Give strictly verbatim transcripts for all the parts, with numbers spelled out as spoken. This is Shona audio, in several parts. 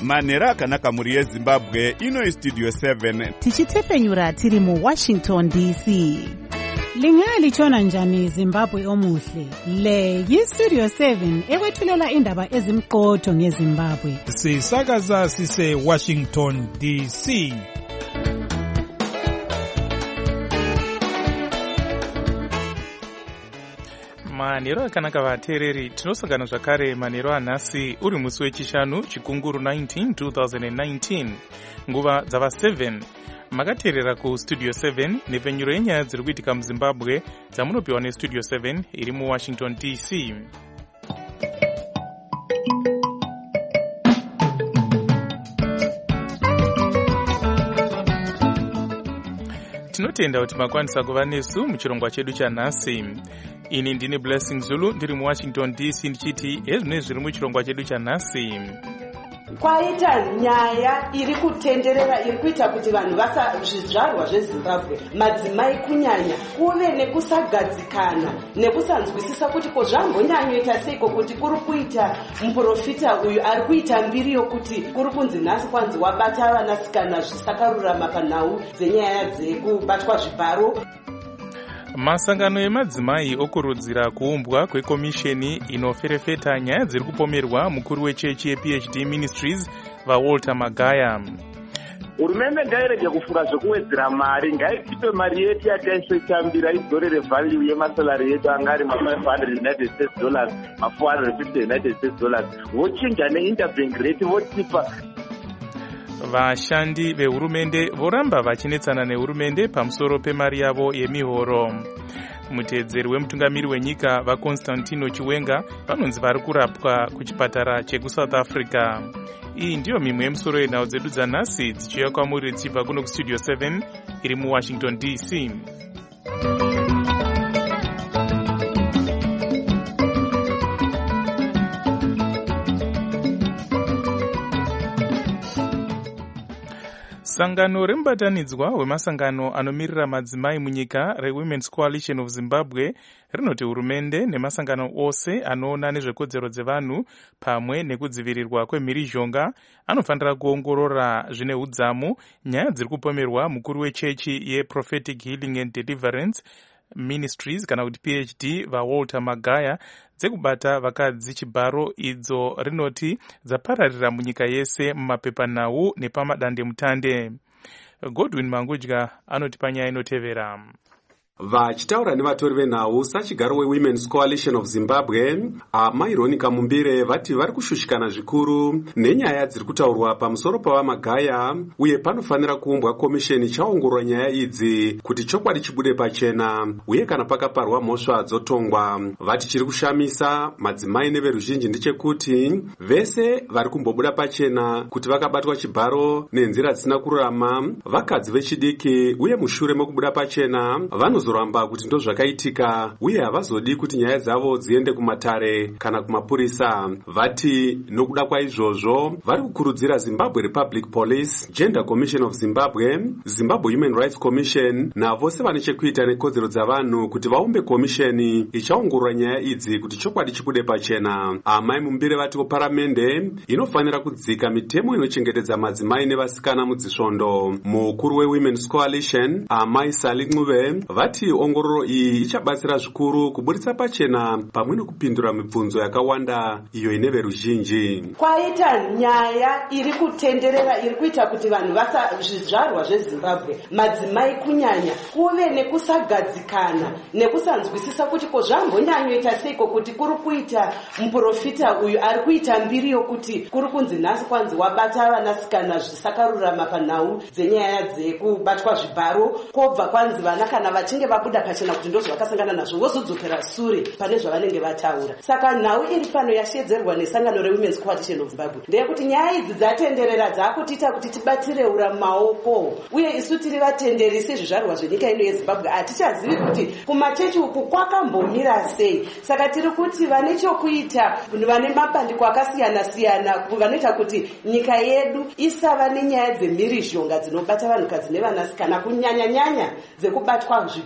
manhero akanaka mhuri yezimbabwe. Ino Studio seven tichitepenyura tiri mu Washington D C. Lingalitshona njani Zimbabwe omuhle? Le yi-Studio seven ekwethulela indaba ezimqotho ngeZimbabwe. Sisakaza sise Washington D C. Manhero akanaka vateereri, tinosangana zvakare manhero anhasi uri musi wechishanu chikunguru nineteen twenty nineteen nguva dzava seven. Makateerera ku Studio seven nepfenyuro yenyaya dziri kuitika muZimbabwe dzamunopiwa neStudio seven iri muWashington D C. Tinotenda kuti makwanisa kuva nesu muchirongwa chedu chanhasi. Ini ndine Blessing Zulu ndiri muWashington D C ndichiti ezvino zviri muchirongwa chedu chanhasi. Kwaita nyaya iri kutenderera iri kuita kuti vanhu vasa zvizvarwa zveZimbabwe madzimai kunyanya kuve nekusagadzikana nekusanzwisisa kuti ko zvambonyanyoita seiko kuti kuri kuita muprofita uyu ari kuita mbiri yokuti kuri kunzi nhasi kwanzi wabata vanasikana zvisakarurama panhau dzenyaya dzekubatwa zvibharo. Masangano emadzimai okurudzira kuumbwa kwekomisheni inoferefeta nyaya dziri kupomerwa mukuru wechechi yePhD Ministries vaWalter Magaya. Hurumende ngairege kufunga zvekuwedzera mari, ngaitipe mari yetu yataisotambira idzorere value yemasalari yetu angari ma-five hundred United States dollars, ma-four hundred fifty United States dollars. Vochinja ne-interbank rate votipa. Vashandi vehurumende voramba vachinetsana nehurumende pamusoro pemari yavo yemihoro. Muteedzeri wemutungamiri wenyika vaConstantino Chiwenga vanonzi vari kurapwa kuchipatara chekuSouth Africa. Iyi ndiyo mimwe yemusoro yenhau dzedu dzanhasi dzichiuya kwamuri dzichibva kuno kuStudio seven iri muWashington D C. Sangano remubatanidzwa wemasangano anomirira madzimai munyika reWomen's Coalition of Zimbabwe rinoti hurumende nemasangano ose anoona nezvekodzero dzevanhu pamwe nekudzivirirwa kwemhirizhonga anofanira kuongorora zvine udzamu nyaya dziri kupomerwa mukuru wechechi yeProphetic Healing and Deliverance Ministries kana kuti PhD vaWalter Magaya dzekubata vakadzi chibharo idzo rinoti dzapararira munyika yese mumapepanhau nepamadandemutande. Godwin Mangudya anoti panyaya inotevera. Vachitaura nevatori venhau sachigaro weWomen's Coalition of Zimbabwe, amai Ronica Mumbire vati vari kushushikana zvikuru nenyaya dziri kutaurwa pamusoro pavaMagaya uye panofanira kuumbwa komisheni chaongorora nyaya idzi kuti chokwadi chibude pachena uye kana pakaparwa mhosva dzotongwa. Vati chiri kushamisa madzimai neveruzhinji ndechekuti vese vari kumbobuda pachena kuti vakabatwa chibharo nenzira dzisina kururama vakadzi vechidiki uye mushure mokubuda pachena vano zoramba kuti ndo zvakaitika uye havazodi kuti nyaya dzavo dziende kumatare kana kumapurisa. Vati nokuda kwaizvozvo vari kukurudzira Zimbabwe Republic Police, Gender Commission of Zimbabwe, Zimbabwe Human Rights Commission navose vane chekuita nekodzero dzavanhu kuti vaumbe komisheni ichaongorora nyaya idzi kuti chokwadi chibude pachena. Amai Mumbire vati paramende inofanira kudzika mitemo inochengetedza madzimai nevasikana mudzisvondo. Mukuru weWomen's Coalition amai Sali Ncube vati ongororo iyi ichabatsira zvikuru kuburitsa pachena pamwe nekupindura mibvunzo yakawanda iyo ine veruzhinji. Kwaita nyaya iri kutenderera iri kuita kuti vanhu vasa zvizvarwa zveZimbabwe madzimai kunyanya kuve nekusagadzikana nekusanzwisisa kuti ko zvambonyanyoita seiko kuti kuri kuita muprofita uyu ari kuita mbiri yokuti kuri kunzi nhasi kwanzi wabata vanasikana zvisakarurama panhau dzenyaya dzekubatwa zvibharo kobva kwanzi vana kana vachinge vabuda pachena kuti ndozvo vakasangana nazvo vozodzokera sure pane zvavanenge vataura. Saka nhau iri pano yashedzerwa nesangano reWomen's Coalition of Zimbabwe ndeyekuti nyaya idzi dzatenderera dzakutiita kuti tibatire ura maoko uye isu tiri vatenderi sezvizvarwa zvenyika ino yeZimbabwe hatichazivi kuti kumachechi uku kwakambomira sei. Saka tiri kuti vane chokuita vane mapandiko akasiyana siyana vanoita kuti nyika yedu isava nenyaya dzemhirizhonga dzinobata vanhukadzi nevanasikana kunyanya nyanya dzekubatwa zvibharo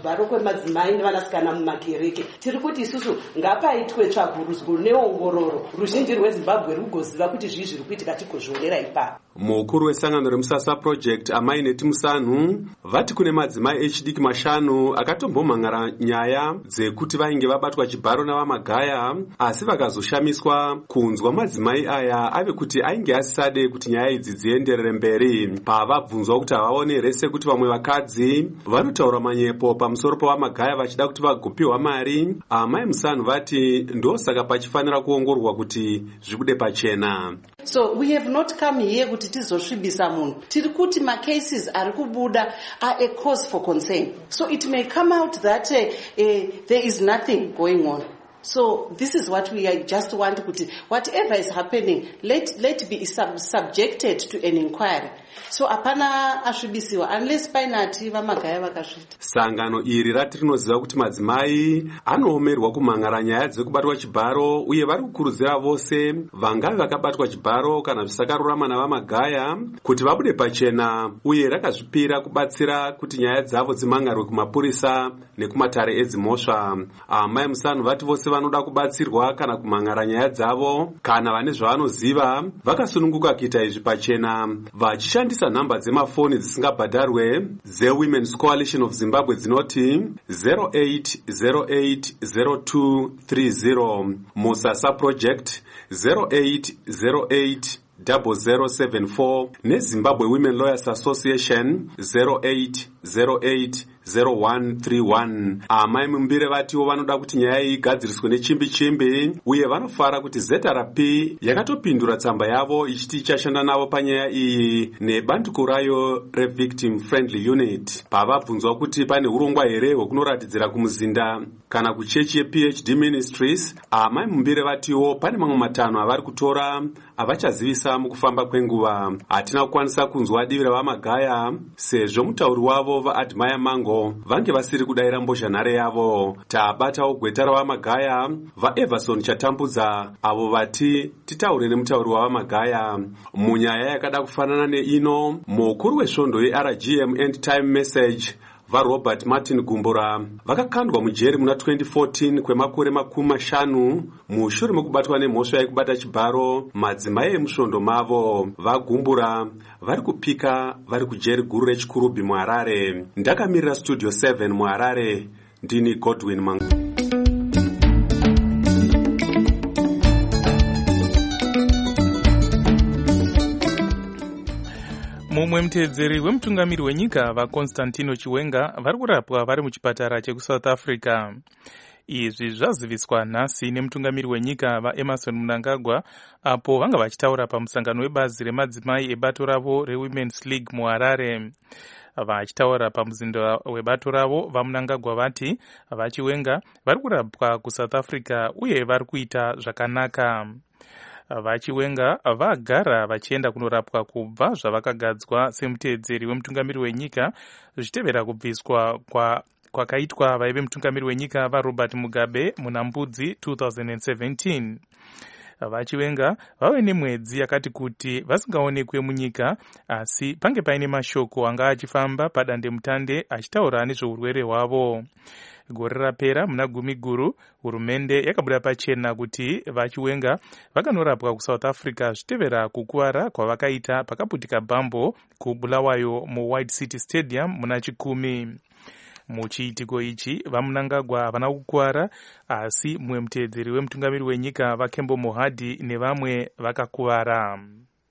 zvibharo kwemadzimai nevanasikana mumakereke. Tiri kuti isusu ngapaitwe tsvagurudzo neongororo ruzhinji rwezimbabwe rugoziva kuti zvii zviri kuitika tikozvionera ipapo. Mukuru wesangano remusasa project Amai Neti Musanhu vati kune madzimai echidiki mashanu akatombomhangara nyaya dzekuti vainge vabatwa chibharo navamagaya, asi vakazoshamiswa kunzwa madzimai aya ave kuti ainge asisade kuti nyaya idzi dzienderere mberi. Pavabvunzwa kuti havaone rese kuti vamwe vakadzi vanotaura manyepo pamusoro pavamagaya vachida kuti vagopiwa mari, Amai Musanhu vati ndosaka pachifanira kuongororwa kuti zvikude pachena. So we have not come here kuti tizosvibisa munhu. Tiri kuti ma cases ari kubuda are a cause for concern. So it may come out that uh, uh, there is nothing going on. So this is what we just want kuti whatever is happening, let let be sub subjected to an inquiry. So apana asvibisiwa unless painati vamagaya vakasvita. Sangano iri rati rinoziva kuti madzimai anoomerwa kumhangara nyaya dzekubatwa chibharo, uye vari kukurudzira vose vangave vakabatwa chibharo kana zvisakarurama navamagaya kuti vabude pachena, uye rakazvipira kubatsira kuti nyaya dzavo dzimhangarwe kumapurisa nekumatare edzimhosva. Amai Musanhu vati vose vanoda kubatsirwa kana kumhangara nyaya dzavo kana vane zvavanoziva vakasununguka kuita izvi pachena vachishandisa nhamba dzemafoni dzisingabhadharwe dzeWomen's Coalition of Zimbabwe dzinoti zero eight zero eight zero two three zero, Musasa Project zero eight zero eight zero zero seven four neZimbabwe Women Lawyers Association zero eight zero eight zero one three one. Amai Mumbire vatiwo vanoda kuti nyaya iyi igadziriswe nechimbi chimbi, uye vanofara kuti Z R P yakatopindura tsamba yavo ichiti ichashanda navo panyaya iyi nebandiko rayo reVictim Friendly Unit. Pavabvunzwa kuti pane urongwa here hwekunoratidzira kumuzinda kana kuchechi yePhD Ministries, Amai Mumbire vatiwo pane mamwe matano avari kutora avachazivisa mukufamba kwenguva. Hatina kukwanisa kunzwa divi ravamagaya sezvo mutauri wavo vaAdmire Mango vange vasiri kudayira mbozhanhare yavo. Tabatawo gweta ravamagaya vaEverson Chatambudza avo vati titaure nemutauri wavamagaya munyaya yakada kufanana neino. Mukuru wesvondo yeR G M End Time Message vaRobert Martin Gumbura vakakandwa mujeri muna twenty fourteen kwemakore makumi mashanu mushure mekubatwa nemhosva yekubata chibharo madzimai emusvondo mavo. VaGumbura vari kupika vari kujeri guru rechikurubhi muHarare. Ndakamirira Studio seven muHarare, ndini Godwin Mangu. Mumwe mutedzeri wemutungamiri wenyika vaConstantino Chiwenga vari kurapwa vari muchipatara chekuSouth Africa. Izvi zvaziviswa nhasi nemutungamiri wenyika vaEmerson Mnangagwa apo vanga vachitaura pamusangano webazi remadzimai ebato ravo reWomen's League muHarare. Vachitaura pamuzinda webato ravo vaMnangagwa vati vaChiwenga vari kurapwa kuSouth Africa uye vari kuita zvakanaka. VaChiwenga vagara vachienda kunorapwa kubva zvavakagadzwa semutedzeri wemutungamiri wenyika zvichitevera kubviswa kwa kwakaitwa vaive mutungamiri wenyika vaRobert Mugabe muna Mbudzi two thousand seventeen. VaChiwenga vave nemwedzi yakati kuti vasingaonekwe munyika, asi pange paine mashoko anga achifamba padandemutande achitaura nezveurwere hwavo. Gore rapera muna gumi guru hurumende yakabuda pachena kuti vaChiwenga vakanorapwa kuSouth Africa zvitevera kukuwara kwavakaita pakaputika bhambo kuBulawayo muWhite City Stadium muna chikumi. Muchiitiko ichi vaMnangagwa havana kukuwara, asi mumwe mutedzeri wemutungamiri wenyika vaKembo Mohadi nevamwe vakakuwara.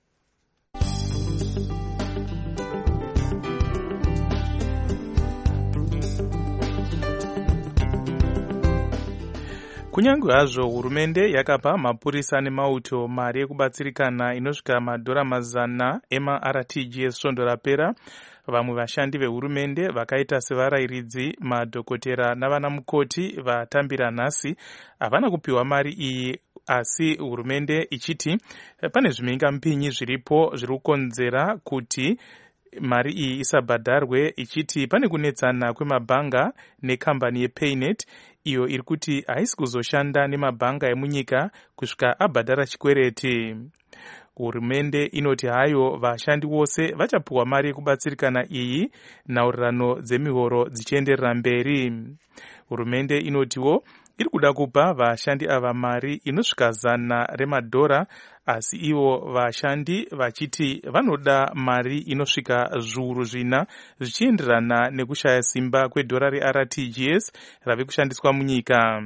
Kunyange hazvo hurumende yakapa mapurisa nemauto mari yekubatsirikana inosvika madhora mazana ema-R T G esvondo rapera, vamwe vashandi vehurumende vakaita sevarairidzi, madhokotera navana mukoti vatambira nhasi havana kupiwa mari iyi, asi hurumende ichiti pane zvimhingamupinyi zviripo zviri kukonzera kuti mari iyi isabhadharwe, ichiti pane kunetsana kwemabhanga nekambani yePaynet iyo iri kuti haisi kuzoshanda nemabhanga emunyika kusvika abhadhara chikwereti. Hurumende inoti hayo vashandi vose vachapiwa mari yekubatsirikana iyi nhaurirano dzemihoro dzichienderera mberi. Hurumende inotiwo iri kuda kupa vashandi ava mari inosvika zana remadhora, asi ivo vashandi vachiti vanoda mari inosvika zviuru zvina zvichienderana nekushaya simba kwedhora reR T G S rave kushandiswa munyika.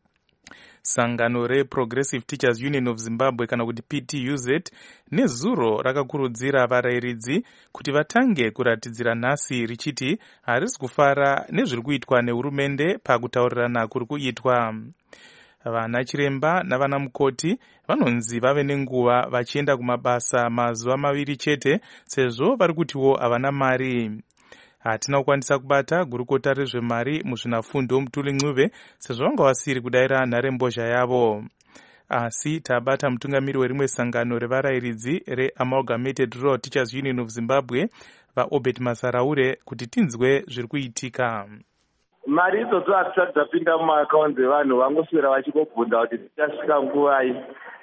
Sangano reProgressive Teachers Union of Zimbabwe kana kuti P T U Z nezuro rakakurudzira varayiridzi kuti vatange kuratidzira nhasi richiti harisi kufara nezviri kuitwa nehurumende pakutaurirana kuri kuitwa. Vana chiremba navana mukoti vanonzi vave nenguva vachienda kumabasa mazuva maviri chete sezvo vari kutiwo havana mari. Hatina kukwanisa kubata gurukota rezvemari muzvinafundo Mutuli Ncube sezvo vanga vasiri kudayira nharembozha yavo. Asi tabata mutungamiri werimwe sangano revarayiridzi reAmalgamated Rural Teachers Union of Zimbabwe vaObert Masaraure kuti tinzwe zviri kuitika. Mari idzodzo hatisati dzapinda mumaakaunti evanhu, vangoswera vachingobvunza kuti tichasvika nguvai.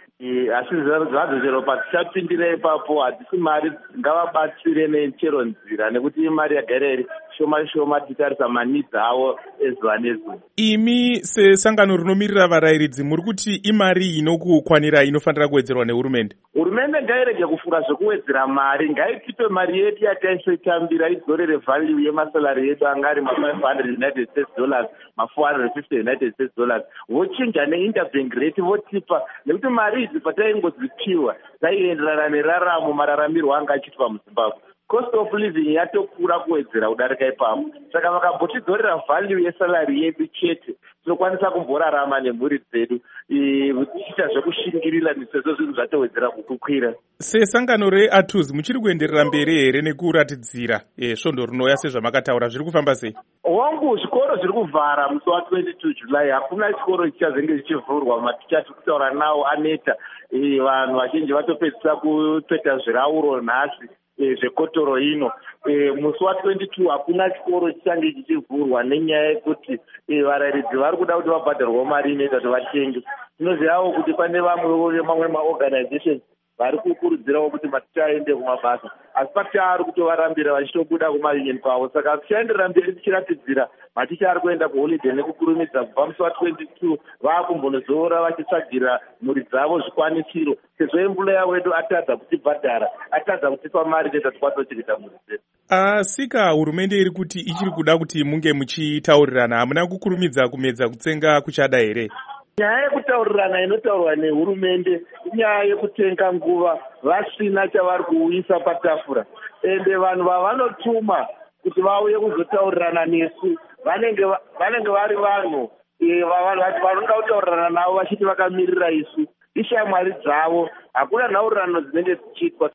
Asi zvadzo chero patichapindira ipapo hadzisi mari ngavabatsire nechero nzira, nekuti imari yagara iri shoma shoma tichitarisa manidzi avo ezuva nezuva. Imi sesangano rinomirira varayiridzi muri kuti imari inokukwanira inofanira kuwedzerwa nehurumende? Hurumende ngairege kufunga zvekuwedzera mari, ngaitipe mari yedu yataisotambira idzorere value yemasalari yedu angari ma-five hundred United States dollars, ma-four hundred fifty United States dollars. Vochinja ne-interbank rate votipa, nekuti mari idzi pataingodzipiwa dzaienderana neraramo mararamiro anga achiitwa muZimbabwe. Cost of living yatokura kuwedzera kudarika ipapo. Saka vakabotidzorera value yesalari yedu chete, tinokwanisa kumborarama nemhuri dzedu tichiita zvekushingirira sezvo zvinhu zvatowedzera kukwira. Sesangano reA T U Z muchiri kuenderera mberi here nekuratidzira svondo rinouya sezvamakataura, zviri kufamba sei? Hongu, zvikoro zviri kuvhara musi wa22 July. Hakuna chikoro chichazenge chichivhurwa. Maticha tiri kutaura nawo aneta. Vanhu vazhinji vatopedzisa kutoita zvirauro nhasi zvekotoro ino. Musi wa22 hakuna chikoro chichange chichivhurwa nenyaya yekuti varayiridzi vari kuda kuti vabhadharwa mari inoita kuti vatenge. Tinozivawo kuti pane vamwe mamwe maorganizations vari kukurudzirawo kuti maticha aende kumabasa, asi maticha ari kutovarambira vachitobuda kumaunion kwavo. Saka tichaenderera mberi tichiratidzira maticha ari kuenda kuholiday nekukurumidza kubva musi wa22 vaakumbonozoora vachitsvagira mhuri dzavo zvikwanisiro, sezvo embula yawedu atadza kutibhadhara, atadza kutipa mari inoita tikwanisa kuchengeta mhuri dzedu. Asika hurumende iri kuti ichiri kuda kuti munge muchitaurirana, hamuna kukurumidza kumedza kutsenga kuchada here? Nyaya yekutaurirana inotaurwa nehurumende inyaya yekutenga nguva vasina chavari kuuyisa patafura, ende vanhu vavanotuma kuti vauye kuzotaurirana nesu vanenge vanenge vari vanhu vanoda kutaurirana navo vachiti vakamirira isu, ishamwari dzavo. Hakuna nhaurirano dzinenge dzichiitwa.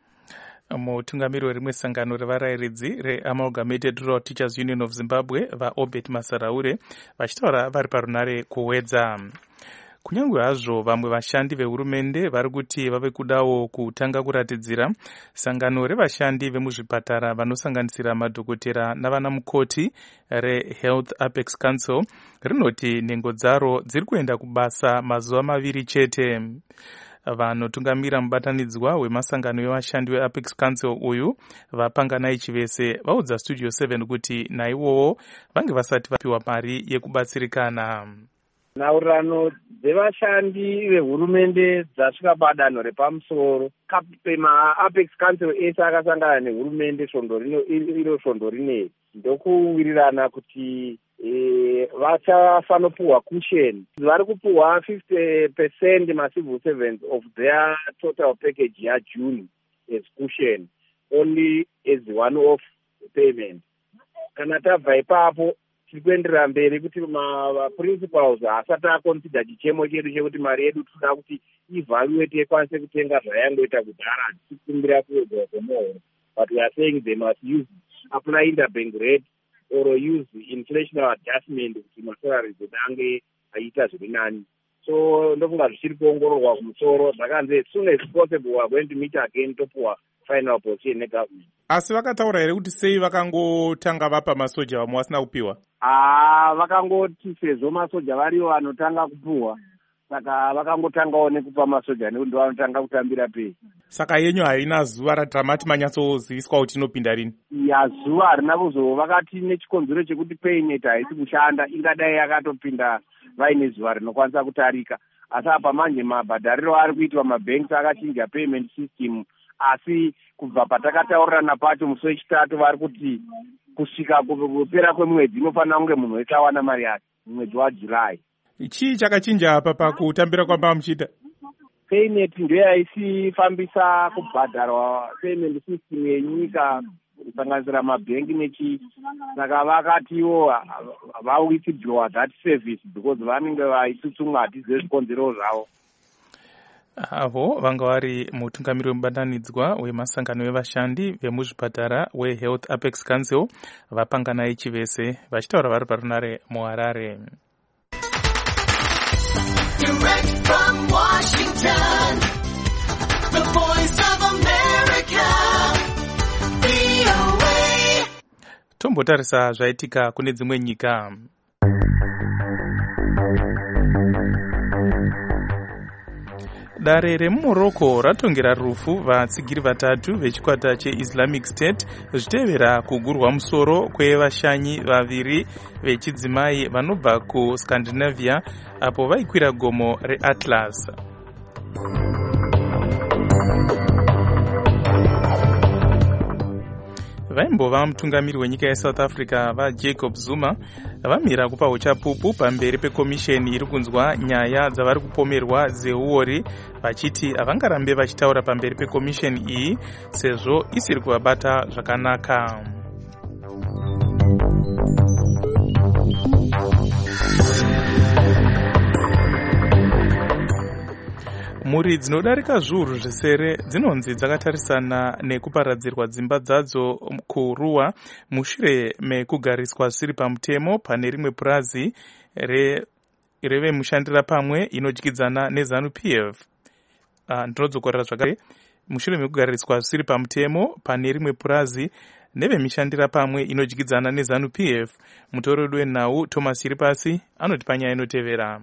Mutungamiri werimwe sangano revarayiridzi reAmalgamated Rural Teachers Union of Zimbabwe vaObert Masaraure vachitaura vari parunare kuwedza. Kunyange hazvo vamwe vashandi vehurumende vari kuti vave kudawo kutanga kuratidzira, sangano revashandi vemuzvipatara vanosanganisira madhokotera navana mukoti reHealth Apex Council rinoti nhengo dzaro dziri kuenda kubasa mazuva maviri chete. Vanotungamira mubatanidzwa wemasangano evashandi veApex Council uyu Vapanganai Chivese vaudza Studio seven kuti naivowo vange vasati vapiwa mari yekubatsirikana. Nhaurirano dzevashandi vehurumende dzasvika padanho repamusoro. MaApex Council ese akasangana nehurumende svondo iro svondo rineri ndokuwirirana kuti E, vachafanopuwa cushion. Vari kupuwa fifty percent ma-civil servants of their total package ya June as cushion, only as one-off payment. Kana tabva ipapo tiri kuenderera mberi kuti ma-principals hasati aconsider chichemo chedu chekuti mari yedu toda kuti ivaluate ikwanise kutenga zvayangoita kudhara, tichikumbira kuwedzerwa kwemuhoro. But we are saying they must use apply interbank rate or use inflationary adjustment kuti masalari dzedange aita zviri nani. So ndofunga zvichiri kuongororwa kumusoro, zvakanzi as soon as possible we are going to meet again topuwa final position negovernment. Asi vakataura here kuti sei vakangotanga vapa masoja vamwe vasina kupiwa? Ah, vakangoti sezvo masoja variyo vanotanga kupuwa, saka vakangotangawo nekupa masoja nekuti vanotanga kutambira pei. Saka yenyu haina zuva ratamati manyatsoziviswa kuti inopinda rini? Ya zuva harina kuzo, vakati nechikonzero chekuti paynet haisi kushanda, ingadai yakatopinda vaine zuva rinokwanisa kutarika. Asi apa manje mabhadhariro ari kuitwa mabanks akachinja payment system, asi kubva patakataurirana pacho musi wechitatu vari kuti kusvika kupera kwemwedzi inofanira kunge munhu wese awana mari yake mwedzi waJuly. Chii chakachinja apa pakutambira kwamba muchita? Paynet ndio yaisifambisa kubhadharwa payment system yenyika kusanganisira mabhengi nechi, saka vakatiwo vawithdraw that service because vanenge vaitsutsumwa hatizive zvikonzero zvavo. Avo vanga vari mutungamiri wemubatanidzwa wemasangano evashandi vemuzvipatara weHealth Apex Council vapangana ichivese vachitaura vari parunare muHarare. Direct from Washington, the voice of America, V O A. Tombotarisa zvaitika kune dzimwe nyika. Dare remuMorocco ratongera rufu vatsigiri vatatu vechikwata cheIslamic State zvitevera kugurwa musoro kwevashanyi vaviri vechidzimai vanobva kuScandinavia apo vaikwira gomo reAtlas. Vaimbova mutungamiri wenyika yeSouth Africa vaJacob Zuma vamira kupa uchapupu pamberi pekomisheni iri kunzwa nyaya dzavari kupomerwa dzeuori vachiti havangarambe vachitaura pamberi pekomisheni iyi sezvo isiri kuvabata zvakanaka. Mhuri dzinodarika zviuru zvisere dzinonzi dzakatarisana nekuparadzirwa dzimba dzadzo kuruwa mushure mekugariswa zvisiri pamutemo pane rimwe purazi re revemushandira pamwe inodyidzana neZANU-P F. Uh, ndinodzokorera zvakare mushure mekugariswa zvisiri pamutemo pane rimwe purazi nevemishandira pamwe inodyidzana neZANU-P F. Mutorodi wenhau Thomas Iripasi anoti panyaya inotevera.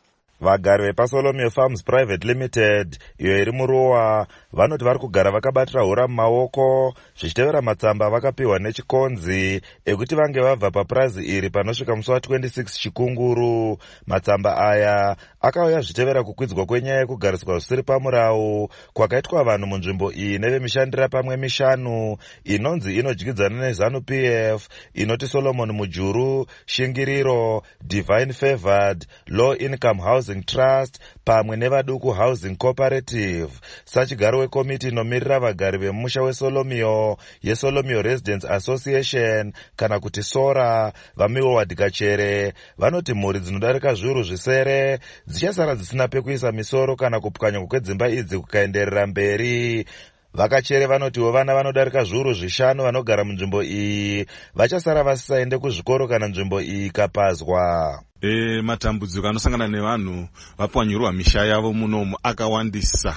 Vagari vepaSolomio Farms Private Limited iyo iri muruwa vanoti vari kugara vakabatira hura mumaoko zvichitevera matsamba vakapiwa nechikonzi ekuti vange vabva papurazi iri panosvika musi wa26 chikunguru. Matsamba aya akauya zvitevera kukwidzwa kwenyaya yekugariswa zvisiri pamurau kwakaitwa vanhu munzvimbo iyi nevemishandira pamwe mishanu inonzi inodyidzana neZANU-P F, inoti Solomon Mujuru, Shingiriro, Divine Favored, Low Income Housing Trust pamwe nevaduku Housing Cooperative. Sachigaro wekomiti inomirira vagari vemusha weSolomio yeSolomio Residents Association kana kuti SORA vamiwo wadhikachere vanoti mhuri dzinodarika zviuru zvisere dzichasara dzisina pekuisa misoro kana kupwanywa kwedzimba idzi kukaenderera mberi. Vakachere vanotiwo vana vanodarika zviuru zvishanu vanogara munzvimbo iyi vachasara vasisaende kuzvikoro kana nzvimbo iyi ikapazwa. E, matambudziko anosangana nevanhu vapwanyirwa misha yavo munomu akawandisa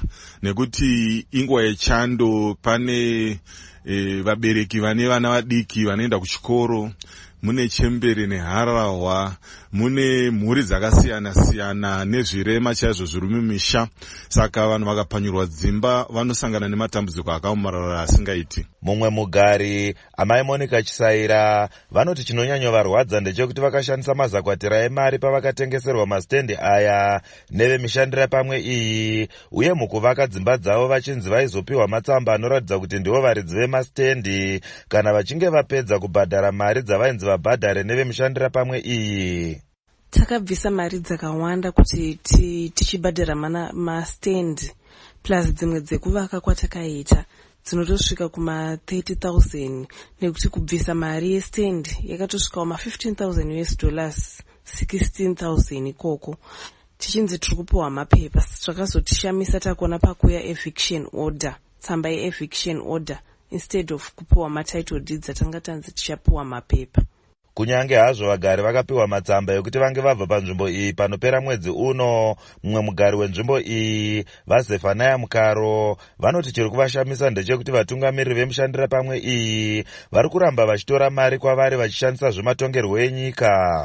nekuti inguva yechando. Pane e, vabereki vane vana vadiki vanoenda kuchikoro, mune chembere neharahwa, mune mhuri dzakasiyana siyana nezvirema chaizvo zviri mumisha. Saka vanhu vakapanyirwa dzimba vanosangana nematambudziko akaomarara asingaiti. Mumwe mugari amai Monica Chisaira vanoti chinonyanyovarwadza ndechekuti vakashandisa mazakwatira emari pavakatengeserwa mastendi aya nevemishandira pamwe iyi, uye mukuvaka dzimba dzavo vachinzi vaizopiwa matsamba anoratidza kuti ndivo varidzi vemastendi kana vachinge vapedza kubhadhara mari dzavainzi vabhadhare nevemishandira pamwe iyi. Takabvisa mari dzakawanda kuti tichibhadhara mana mastendi plus dzimwe dzekuvaka kwatakaita dzinotosvika kuma thirty thousand nekuti kubvisa mari yestand yakatosvika kuma fifteen thousand U S dollars, sixteen thousand ikoko. Tichinzi tiri kupiwa mapepa, zvakazotishamisa takuona pakuya eviction order, tsamba yeeviction order instead of kupiwa matitle deeds atanga tanzi tichapiwa mapepa. Kunyange hazvo vagari vakapiwa matsamba ekuti vange vabva panzvimbo iyi panopera mwedzi uno, mumwe mugari wenzvimbo iyi vaZefanaya Mukaro vanoti chiri kuvashamisa ndechekuti vatungamiriri vemushandira pamwe iyi vari kuramba vachitora mari kwavari vachishandisa zvematongerwo enyika.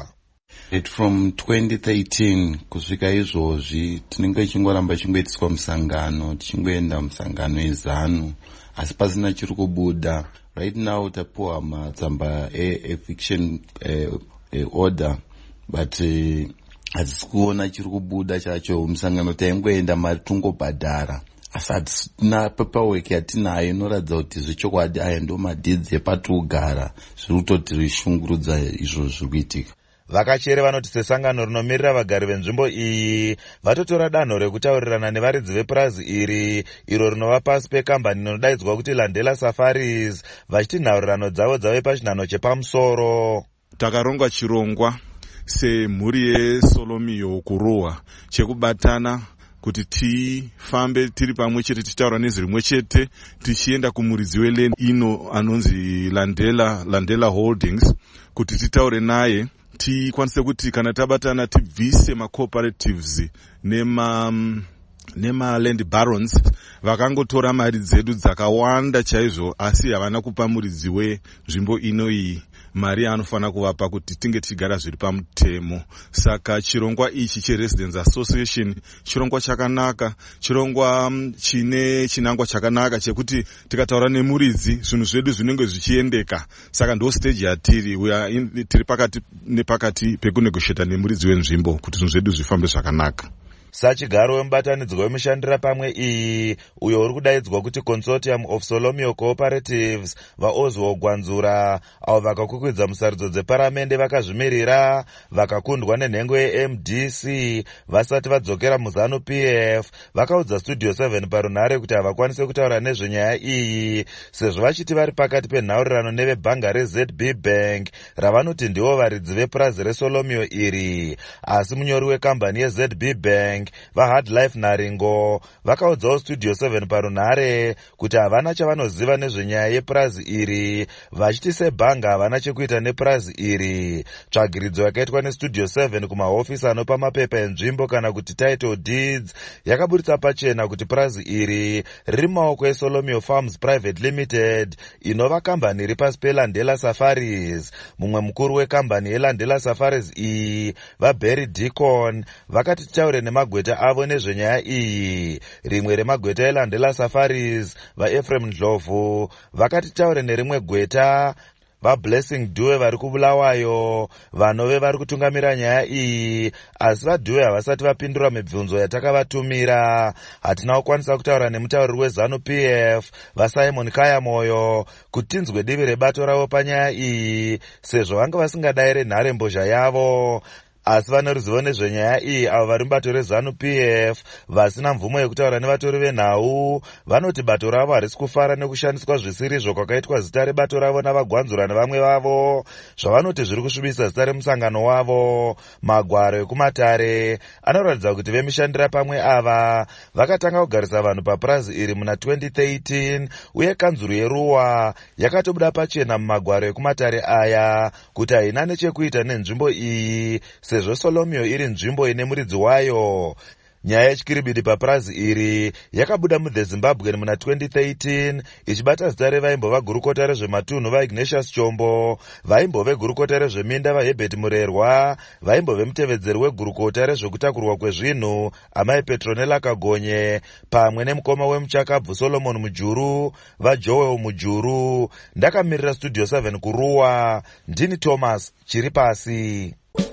It from twenty thirteen kusvika izvozvi tinenge ichingoramba ichingoitiswa musangano tichingoenda musangano ezanu asi pasina chiri kubuda. Right now tapuwa matsamba e-eviction uh, uh, order but uh, hatisi kuona chiri kubuda chacho. Musangano taingoenda mari tungobhadhara asi hatina paperwork yatinayo inoratidza kuti zvechokwadi aya ndo madhidzi epatogara. Zviri kutotirishungurudza izvo zviri kuitika. Vakachere vanoti sesangano rinomirira vagari venzvimbo iyi vatotora danho rekutaurirana nevaridzi vepurazi iri iro rinova pasi pekambani inodaidzwa kuti Landela Safaris vachiti nhaurirano dzavo dzave pachinhano chepamusoro. Takarongwa chirongwa semhuri yeSolomio kurohwa chekubatana kuti tifambe tiri pamwe chete titaura nezwi rimwe chete tichienda kumuridzi weland ino anonzi Landela Landela Holdings kuti titaure naye tikwanise kuti kana tabatana tibvise ma-cooperatives nema nema land barons vakangotora mari dzedu dzakawanda chaizvo asi havana kupa muridzi wenzvimbo ino iyi mari anofana kuvapa kuti tinge tichigara zviri pamutemo. Saka chirongwa ichi cheResidents Association chirongwa chakanaka, chirongwa chine chinangwa chakanaka chekuti tikataura nemuridzi zvinhu zvedu zvinenge zvichiendeka. Saka ndo stage yatiri, tiri pakati nepakati pekunegotiata nemuridzi wenzvimbo kuti zvinhu zvedu zvifambe zvakanaka. Sachigaro wemubatanidzwa wemushandira pamwe iyi uyo uri kudaidzwa kuti Consortium of Solomio Cooperatives vaozwa gwanzura avo vakakukwidza musarudzo dzeparamende vakazvimirira vakakundwa nenhengo ye-M D C vasati vadzokera muzanu P F vakaudza Studio seven parunhare kuti havakwanise kutaura nezvenyaya iyi sezvo vachiti vari pakati penhaurirano nevebhanga reZ B Bank ravanoti ndivo varidzi vepurazi reSolomio iri. Asi munyori wekambani yeZ B Bank vaHard Life Naringo vakaudzawo Studio seven parunhare kuti havana chavanoziva nezvenyaya yepurazi iri vachiti sebhanga havana chekuita nepurazi iri. Tsvagiridzo yakaitwa neStudio seven kumahofisi anopa mapepa enzvimbo kana kuti title deeds yakaburitsa pachena kuti purazi iri riri mumaoko eSolomio Farms Private Limited inova kambani iri pasi peLandela Safaris. Mumwe mukuru wekambani yeLandela Safaris iyi vaBerry Deacon vakati titaure nemagweta avo nezvenyaya iyi. Rimwe remagweta eLandela Safaris vaEphraim Ndlovu vakati taure nerimwe gweta vaBlessing Due vari kubulawayo vanove vari kutungamira nyaya iyi asi vaDue havasati vapindura mibvunzo yatakavatumira. Hatina kukwanisa kutaura nemutauriri wezanu P F vaSimon Kayamoyo kuti tinzwe divi rebato ravo panyaya iyi sezvo vanga vasingadayire nhare mbozha yavo. Asi vane ruzivo nezvenyaya iyi avo vari mubato rezanu P F vasina mvumo yekutaura nevatori venhau vanoti bato ravo harisi kufara nekushandiswa zvisirizvo kwakaitwa zita rebato ravo navagwanzura nevamwe vavo zvavanoti zviri kusvibisa zita remusangano wavo. Magwaro ekumatare anoratidza kuti vemishandira pamwe ava vakatanga kugarisa vanhu papurazi iri muna twenty thirteen uye kanzuru yeruwa yakatobuda pachena mumagwaro ekumatare aya kuti haina nechekuita nenzvimbo iyi sezvo Solomio iri nzvimbo ine muridzi wayo. Nyaya yechikiribidi papurazi iri yakabuda muThe Zimbabwean muna twenty thirteen ichibata zita revaimbova gurukota rezvematunhu vaIgnatius Chombo, vaimbove gurukota rezveminda vaHerbert Murerwa, vaimbove mutevedzeri wegurukota rezvekutakurwa kwezvinhu amai Petronella Kagonye, pamwe nemukoma wemuchakabvu Solomon Mujuru vaJoel Mujuru. Ndakamirira Studio seven kuruwa, ndini Thomas chiri pasi.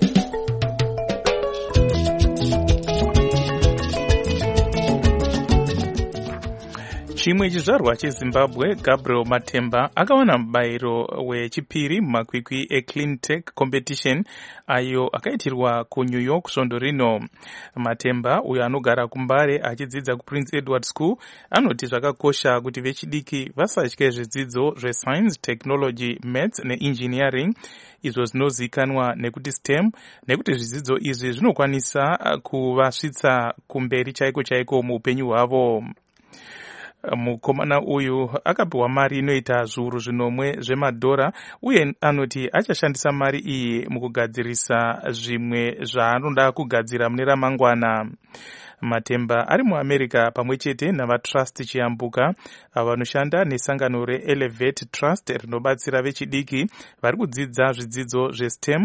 Chimwe chizvarwa cheZimbabwe Gabriel Matemba akawana mubayiro wechipiri mumakwikwi eClean Tech Competition ayo akaitirwa kuNew York svondo rino. Matemba uyo anogara kuMbare achidzidza kuPrince Edward School anoti zvakakosha kuti vechidiki vasatye zvidzidzo zveScience, Technology, Maths neEngineering izvo zvinozikanwa nekuti STEM nekuti zvidzidzo izvi zvinokwanisa kuvasvitsa kumberi chaiko chaiko muupenyu hwavo. Mukomana uyu akapiwa mari inoita zviuru zvinomwe zvemadhora uye anoti achashandisa mari iyi mukugadzirisa zvimwe zvaanoda kugadzira mune ramangwana. Matemba ari muAmerica pamwe chete navaTrust Chiyambuka vanoshanda nesangano reElevate Trust rinobatsira vechidiki vari kudzidza zvidzidzo zveSTEM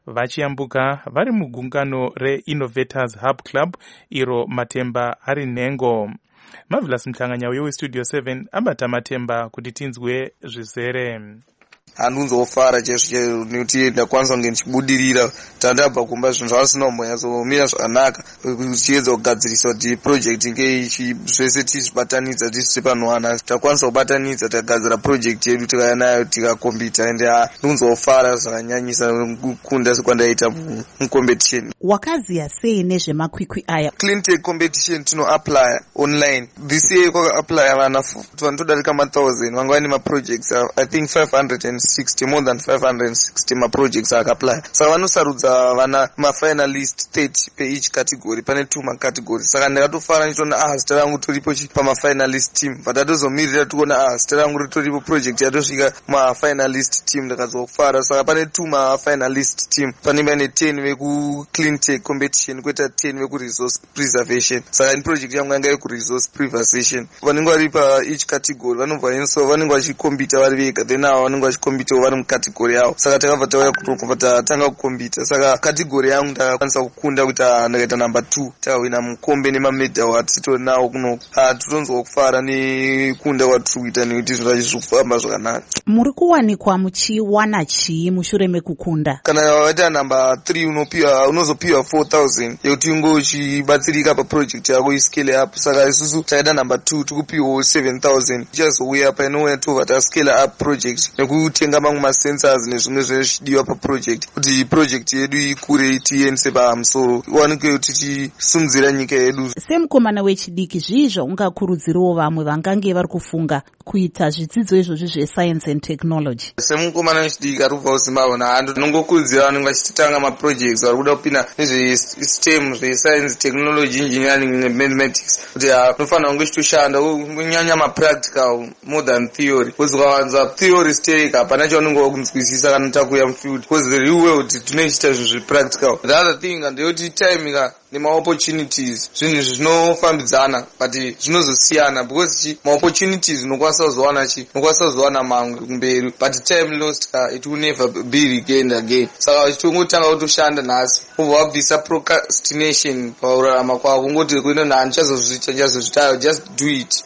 vachiyambuka vari mugungano reInnovators Hub Club iro Matemba ari nhengo. Marvelous Mhlanganyauye weStudio seven abata Matemba kuti tinzwe zvizere. Handinzofara chaizvo nekuti ndakwanisa kunge ndichibudirira tandabva kumba zvinhu zvasina kumbonyatsoomira zvakanaka tichiedza kugadzirisa kuti project inge zvese tizvibatanidza tisise panowana takwanisa kubatanidza takagadzira project yedu tikauya nayo tikakombita ende ndinzofara zvakanyanyisa kukunda sekwandaita mucompetition. Wakaziya sei nezvemakwikwi aya? Cleantech competition tinoapply online. This year kwaka-apply vana vanotodarika ma one thousand vanga vane maprojects I think five hundred sixty, more than five hundred sixty maprojects akapply. Saka vanosarudza vana mafinalist thirty pe each category, pane two macategories. Saka ndakatofara ndichona ah zita rangu toripo pamafinalist team. Patatozomirira tikuona ah zita rangu ritoripo project yatosvika mafinalist team ndakazofara. Saka pane two mafinalist team. Pane pane ten veku Cleantech competition kweta ten veku resource preservation. Saka ni project yangu yanga yeku resource preservation. Vanenge vari pa each category vanobva so vanenge vachikombita vari vega, then avo vanenge vachikombita vari mukategori yavo. Saka takabva tauya kutokomba tatanga kukombita. Saka kategori yangu ndakakwanisa kukunda kuti ndakaita number two, takawina mukombe nemamedal titori nawo kuno. Titonzwa kufara nekunda kwatiri kuita nekuti zvinhu zvacho zvirikufamba zvakanaka. Muri kuwanikwa muchiwana chii mushure mekukunda? Kana waita number three unopiwa unozopiwa four thousand yekuti unge uchibatsirika paproject yako iscale up. Saka isusu takaita number two tikupiwa seven thousand. Tichazouya painouya tobva tascale up project nekutenga mamwe masensors nezvimwe zvezvidiwa paproject kuti project yedu ikure tiendese pamusoro iwanike kuti tisimudzira nyika yedu. Semukomana wechidiki zvii zvaungakurudzirawo vamwe vangange vari kufunga kuita zvidzidzo izvozvi zvescience and technology? Semukomana wechidiki ari kubva kuZimbabwe nahando ndinongokurudzira vanenge vachitanga maprojects vari kuda kupinda nezvestem zvescience technology engineering nemathematics kuti anofanira kunge chitoshanda kunyanya mapractical more than theory, because ukawanza theory stake hapana chaunenge wakunzwisisa kana takuya mufield, because the real world tinochita zvinhu zvepractical. The other thing ndeyoti timika nemaopportunities zvinhu zvinofambidzana but zvinozosiyana, because maopportunities unokwanisa kuzowana chi unokwanisa kuzowana mamwe kumberi but time lost uh, it will never be regained again. Saka chitongotanga kutoshanda nhasi ubva wabvisa procrastination paurarama kwako kungoti kuenda nhani chazozviita chazozvitayo just do it.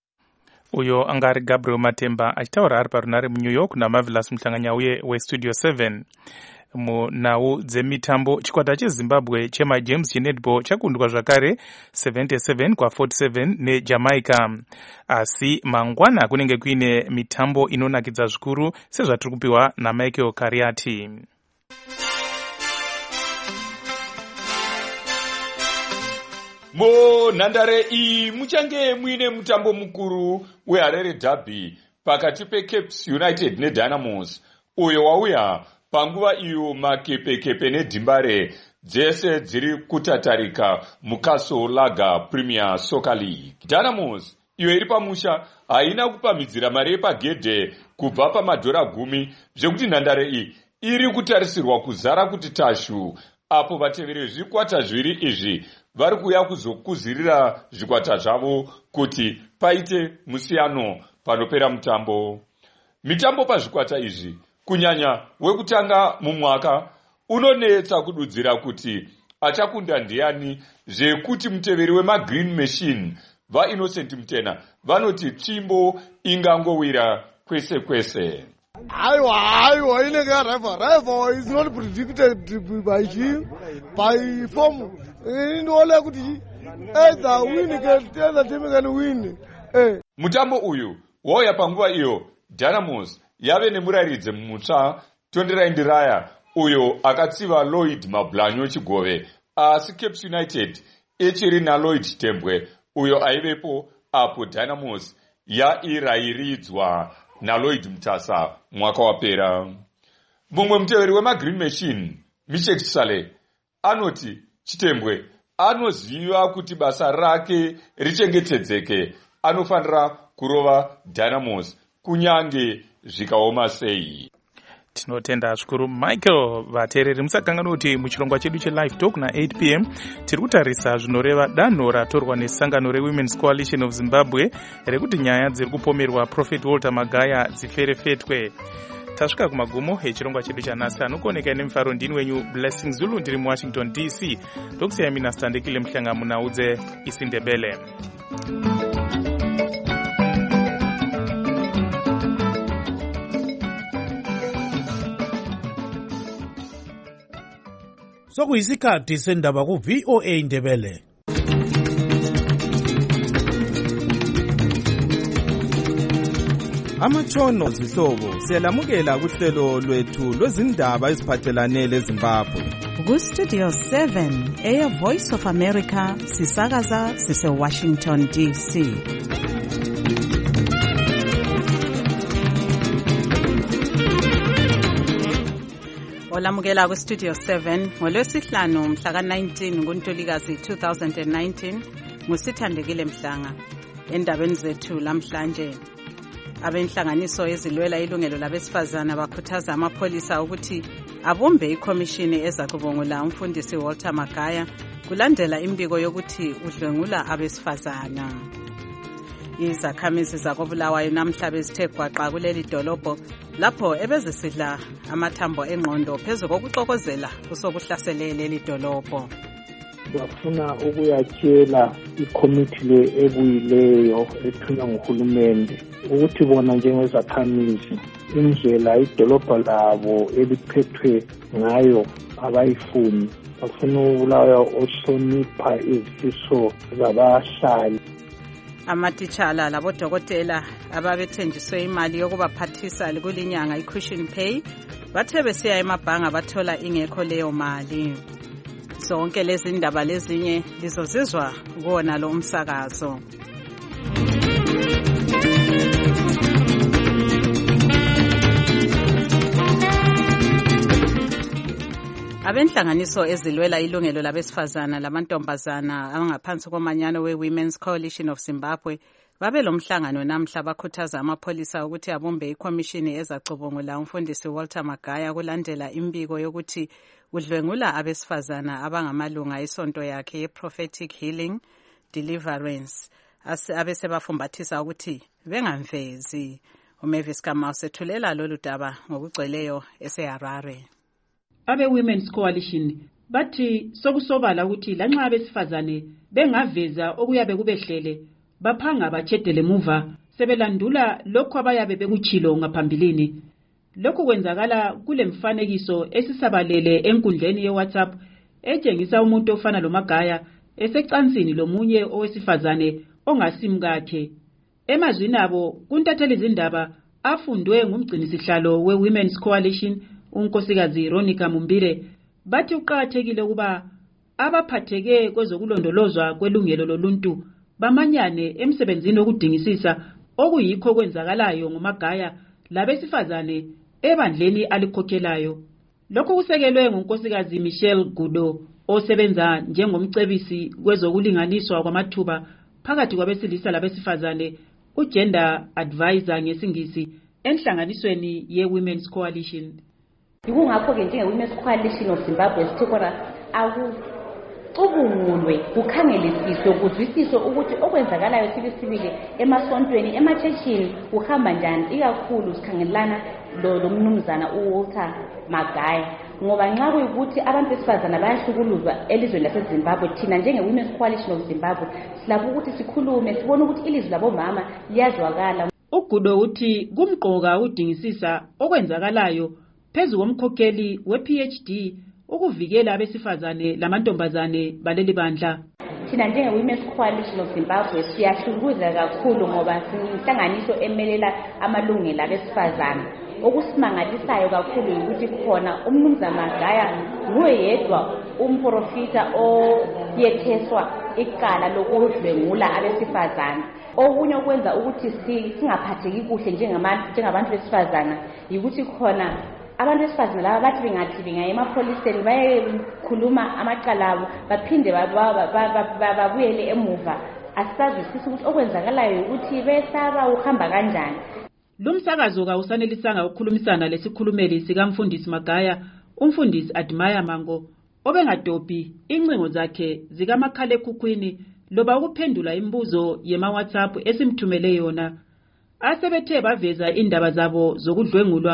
Uyo angari Gabriel Matemba achitaura ari parunare muNew York naMarvelous Mhlanganyauye weStudio seven. Munhau dzemitambo chikwata cheZimbabwe chemaGames chenetball chakundwa zvakare seventy-seven kwa forty-seven neJamaica. Asi mangwana kunenge kuine mitambo inonakidza zvikuru sezvatiri kupiwa naMichael Kariati. Munhandare iyi muchange muine mutambo mukuru weHarare Derby pakati peCapes United neDynamos, uyo wauya panguva iyo makepekepe nedhimbare dzese dziri kutatarika muCastle Lager Premier Soccer League. Dynamos iyo iri pamusha haina kupamhidzira mari yepagedhe kubva pamadhora gumi zvekuti nhandare iyi iri kutarisirwa kuzara kuti tashu, apo vateveri vezvikwata zviviri izvi vari kuuya kuzokuzirira zvikwata zvavo kuti paite musiyano panopera mutambo. Mitambo pazvikwata izvi kunyanya wekutanga mumwaka unonetsa kududzira kuti achakunda ndiani, zvekuti muteveri wemaGreen Machine vaInnocent Mtena vanoti tsvimbo ingangowira kwese kwese. Aiwa, aiwa, inenge yaraiva. Raiva is not predicted by him, by form. Inoona kuti either win can either team can win. Eh. Mutambo uyu wauya panguva iyo Dynamos yave nemurayiridzi mutsva Tondera Indiraya uyo akatsiva Lloyd Mablanyo Chigove, asi Capes United ichiri naLloyd Tembwe uyo aivepo apo Dynamos yairayiridzwa naLloyd Mtasa mwaka wapera. Mumwe muteveri wemaGreen Machine Michek Sale anoti Chitembwe anoziva kuti basa rake richengetedzeke anofanira kurova Dynamos kunyange zvikaoma sei. Tinotenda zvikuru Michael. Vateereri musakanganwa kuti muchirongwa chedu chelive talk na eight p m tiri kutarisa zvinoreva danho ratorwa nesangano reWomen's Coalition of Zimbabwe rekuti nyaya dziri kupomerwa Prophet Walter Magaya dziferefetwe. tasvika kumagumo echirongwa chedu chanhasi. anokuoneka nemufaro ndini wenyu Blessing Zulu, ndiri muwashington D C. ndokusiyai mina Sitandekile Mhlanga munaudze isiNdebele. sokuyisikhathi sendaba ku V O A Ndebele. Amatshono zihlobo siyalamukela kuhlelo lwethu lwezindaba eziphathelane leZimbabwe. Ku-Studio seven eya Voice of America sisakaza sise-Washington D C. Olamukela ku-Studio seven ngolwesihlanu mhla ka-nineteen kuNtulikazi two thousand nineteen nguSithandekile Mhlanga. Endabeni zethu lamhlanje, abenhlanganiso ezilwela ilungelo labesifazana bakhuthaza amapholisa ukuthi abumbe ikhomishini ezakubongula umfundisi Walter Magaya kulandela imbiko yokuthi udlwengula abesifazana. Izakhamizi zakoBulawayo namhla bezithe gwaqa kuleli dolobho lapho ebezisidla amathambo engqondo phezu kokuxokozela kusokuhlasele leli dolobho. Bafuna ukuyatshela ikomiti le ebuyileyo ethunywa nguhulumende ukuthi bona njengezakhamizi indlela idolobha labo eliphethwe ngayo abayifuni. Bafuna ukulawa ohlonipha izifiso zabahlali. Amatitshala labodokotela ababethenjiswe imali yokubaphathisa kulinyanga i-cushion pay bathe besiya emabhanga bathola ingekho leyo mali. Zonke lezi ndaba lezinye lizozizwa kuwona lo umsakazo. Abenhlanganiso ezilwela ilungelo labesifazana lamantombazana abangaphansi komanyano we-Women's Coalition of Zimbabwe babe lomhlangano namhla bakhuthaza amapholisa ukuthi abumbe ikhomishini ezacubungula umfundisi Walter Magaya kulandela imbiko yokuthi udlwengula abesifazana abangamalunga isonto yakhe ye-Prophetic Healing Deliverance abesebafumbathisa ukuthi bengamvezi. uMavis Kamau sethulela lolu daba ngokugcweleyo eseHarare. Abe-Women's Coalition bathi sokusobala ukuthi lanxa abesifazane bengaveza okuyabe kubehlele baphanga batshedele muva sebelandula lokho abayabe bekuchilo ngaphambilini. Lokhu kwenzakala kule mfanekiso esisabalele enkundleni ye-WhatsApp etshengisa umuntu ofana loMagaya esecansini lomunye owesifazane ongasimkakhe. Emazwini abo kuntatheli izindaba afundwe ngumgcinisihlalo we-Women's Coalition unkosikazi Ronica Mumbire bathi uqakathekile ukuba abaphatheke kwezokulondolozwa kwelungelo loluntu bamanyane emsebenzini okudingisisa okuyikho kwenzakalayo ngoMagaya labesifazane ebandleni alikhokhelayo. Lokhu kusekelwe ngunkosikazi Michelle Gudo osebenza njengomcebisi kwezokulinganiswa kwamathuba phakathi kwabesilisa labesifazane, ugender advisor ngesingisi enhlanganisweni ye-Women's Coalition. Yikungakho-ke njenge-Women's Coalition of Zimbabwe sithi khona akucubungulwe kukhangelisiswe kuzwisiswe ukuthi okwenzakalayo sibisibili emasontweni emachechini kuhamba njani, ikakhulu sikhangelana lo mnumzana uWalter Magaya. Ngoba nxa kuyikuthi abantu besifazana bayahlukuluzwa elizweni laseZimbabwe, thina njenge-Women's Coalition of Zimbabwe silapho ukuthi sikhulume sibone ukuthi ilizwi labomama liyazwakala. Ugudo uthi kumqoka udingisisa okwenzakalayo phezu komkhokheli we-P H D ukuvikela abesifazane lamantombazane baleli bandla. Thina njenge-Women's Coalition of Zimbabwe siyahlukuza kakhulu ngoba sinhlanganiso emelela amalungelo abesifazane. Okusimangalisayo kakhulu ukuthi khona umnumzana Magaya nguye yedwa umprofita oyetheswa icala lokudlwengula abesifazane. Okunye okwenza ukuthi singaphatheki kuhle njengabantu besifazana yikuthi khona abantu besifazane laba bathi bengathi bengaya emapholiseni bayekhuluma amacala abo baphinde babuyele emuva. Asazwisisi ukuthi okwenzakalayo ukuthi besaba uhamba kanjani. Lumsakazo kawusanelisanga ukukhulumisana lesikhulumeli sikamfundisi Magaya, umfundisi Admire Mango, obengadophi incingo zakhe zikamakhalekhukhwini loba ukuphendula imibuzo yema-WhatsApp esimthumele yona. Asebethe baveza indaba zabo zokudlwengulwa